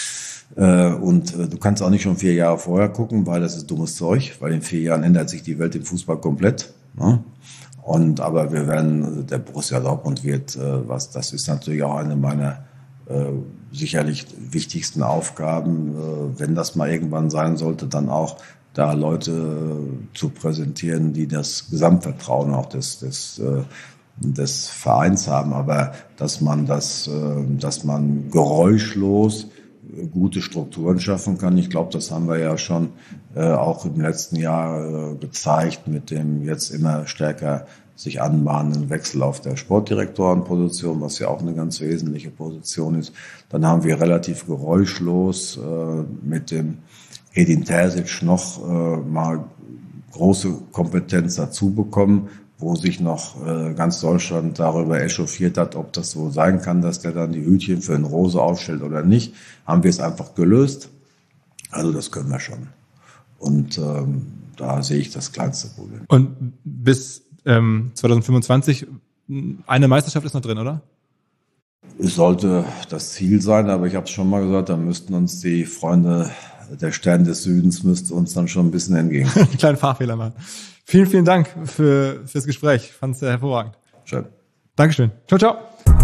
Und du kannst auch nicht schon vier Jahre vorher gucken, weil das ist dummes Zeug, weil in vier Jahren ändert sich die Welt im Fußball komplett. Ne? Und aber wir werden, der Borussia Dortmund wird, was, das ist natürlich auch eine meiner äh, sicherlich wichtigsten Aufgaben, äh, wenn das mal irgendwann sein sollte, dann auch da Leute äh, zu präsentieren, die das Gesamtvertrauen auch des, des, äh, des Vereins haben, aber dass man das, äh, dass man geräuschlos gute Strukturen schaffen kann. Ich glaube, das haben wir ja schon äh, auch im letzten Jahr äh, gezeigt mit dem jetzt immer stärker sich anbahnenden Wechsel auf der Sportdirektorenposition, was ja auch eine ganz wesentliche Position ist. Dann haben wir relativ geräuschlos äh, mit dem Edin Terzic noch äh, mal große Kompetenz dazu bekommen, wo sich noch äh, ganz Deutschland darüber echauffiert hat, ob das so sein kann, dass der dann die Hütchen für den Rose aufstellt oder nicht. Haben wir es einfach gelöst. Also das können wir schon. Und ähm, da sehe ich das kleinste Problem. Und bis ähm, zwanzig fünfundzwanzig eine Meisterschaft ist noch drin, oder? Es sollte das Ziel sein, aber ich habe es schon mal gesagt, da müssten uns die Freunde der Stern des Südens müsste uns dann schon ein bisschen entgegen. Einen kleinen Fahrfehler machen. Vielen, vielen Dank für fürs Gespräch. Fand es sehr hervorragend. Schön. Dankeschön. Ciao, ciao.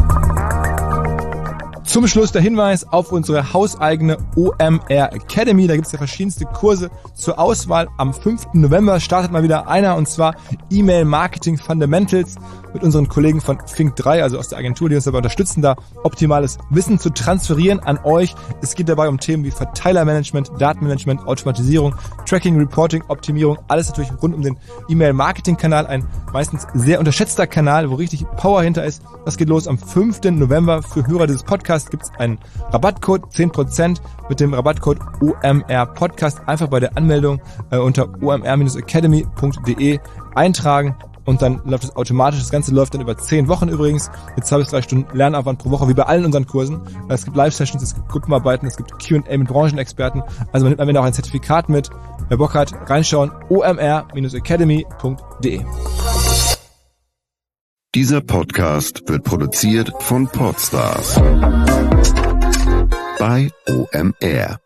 Zum Schluss der Hinweis auf unsere hauseigene O M R Academy. Da gibt es ja verschiedenste Kurse zur Auswahl. Am fünften November startet mal wieder einer, und zwar E-Mail Marketing Fundamentals mit unseren Kollegen von Fink drei, also aus der Agentur, die uns dabei unterstützen, da optimales Wissen zu transferieren an euch. Es geht dabei um Themen wie Verteilermanagement, Datenmanagement, Automatisierung, Tracking, Reporting, Optimierung. Alles natürlich rund um den E-Mail-Marketing-Kanal. Ein meistens sehr unterschätzter Kanal, wo richtig Power hinter ist. Das geht los am fünften November. Für Hörer dieses Podcasts gibt es einen Rabattcode, zehn Prozent mit dem Rabattcode O M R Podcast. Einfach bei der Anmeldung äh, unter o m r academy punkt d e eintragen. Und dann läuft es automatisch. Das Ganze läuft dann über zehn Wochen übrigens. Mit zwei bis drei Stunden Lernaufwand pro Woche, wie bei allen unseren Kursen. Es gibt Live-Sessions, es gibt Gruppenarbeiten, es gibt Q und A mit Branchenexperten. Also man nimmt am Ende auch ein Zertifikat mit. Wer Bock hat, reinschauen. o m r academy punkt d e. Dieser Podcast wird produziert von Podstars bei O M R.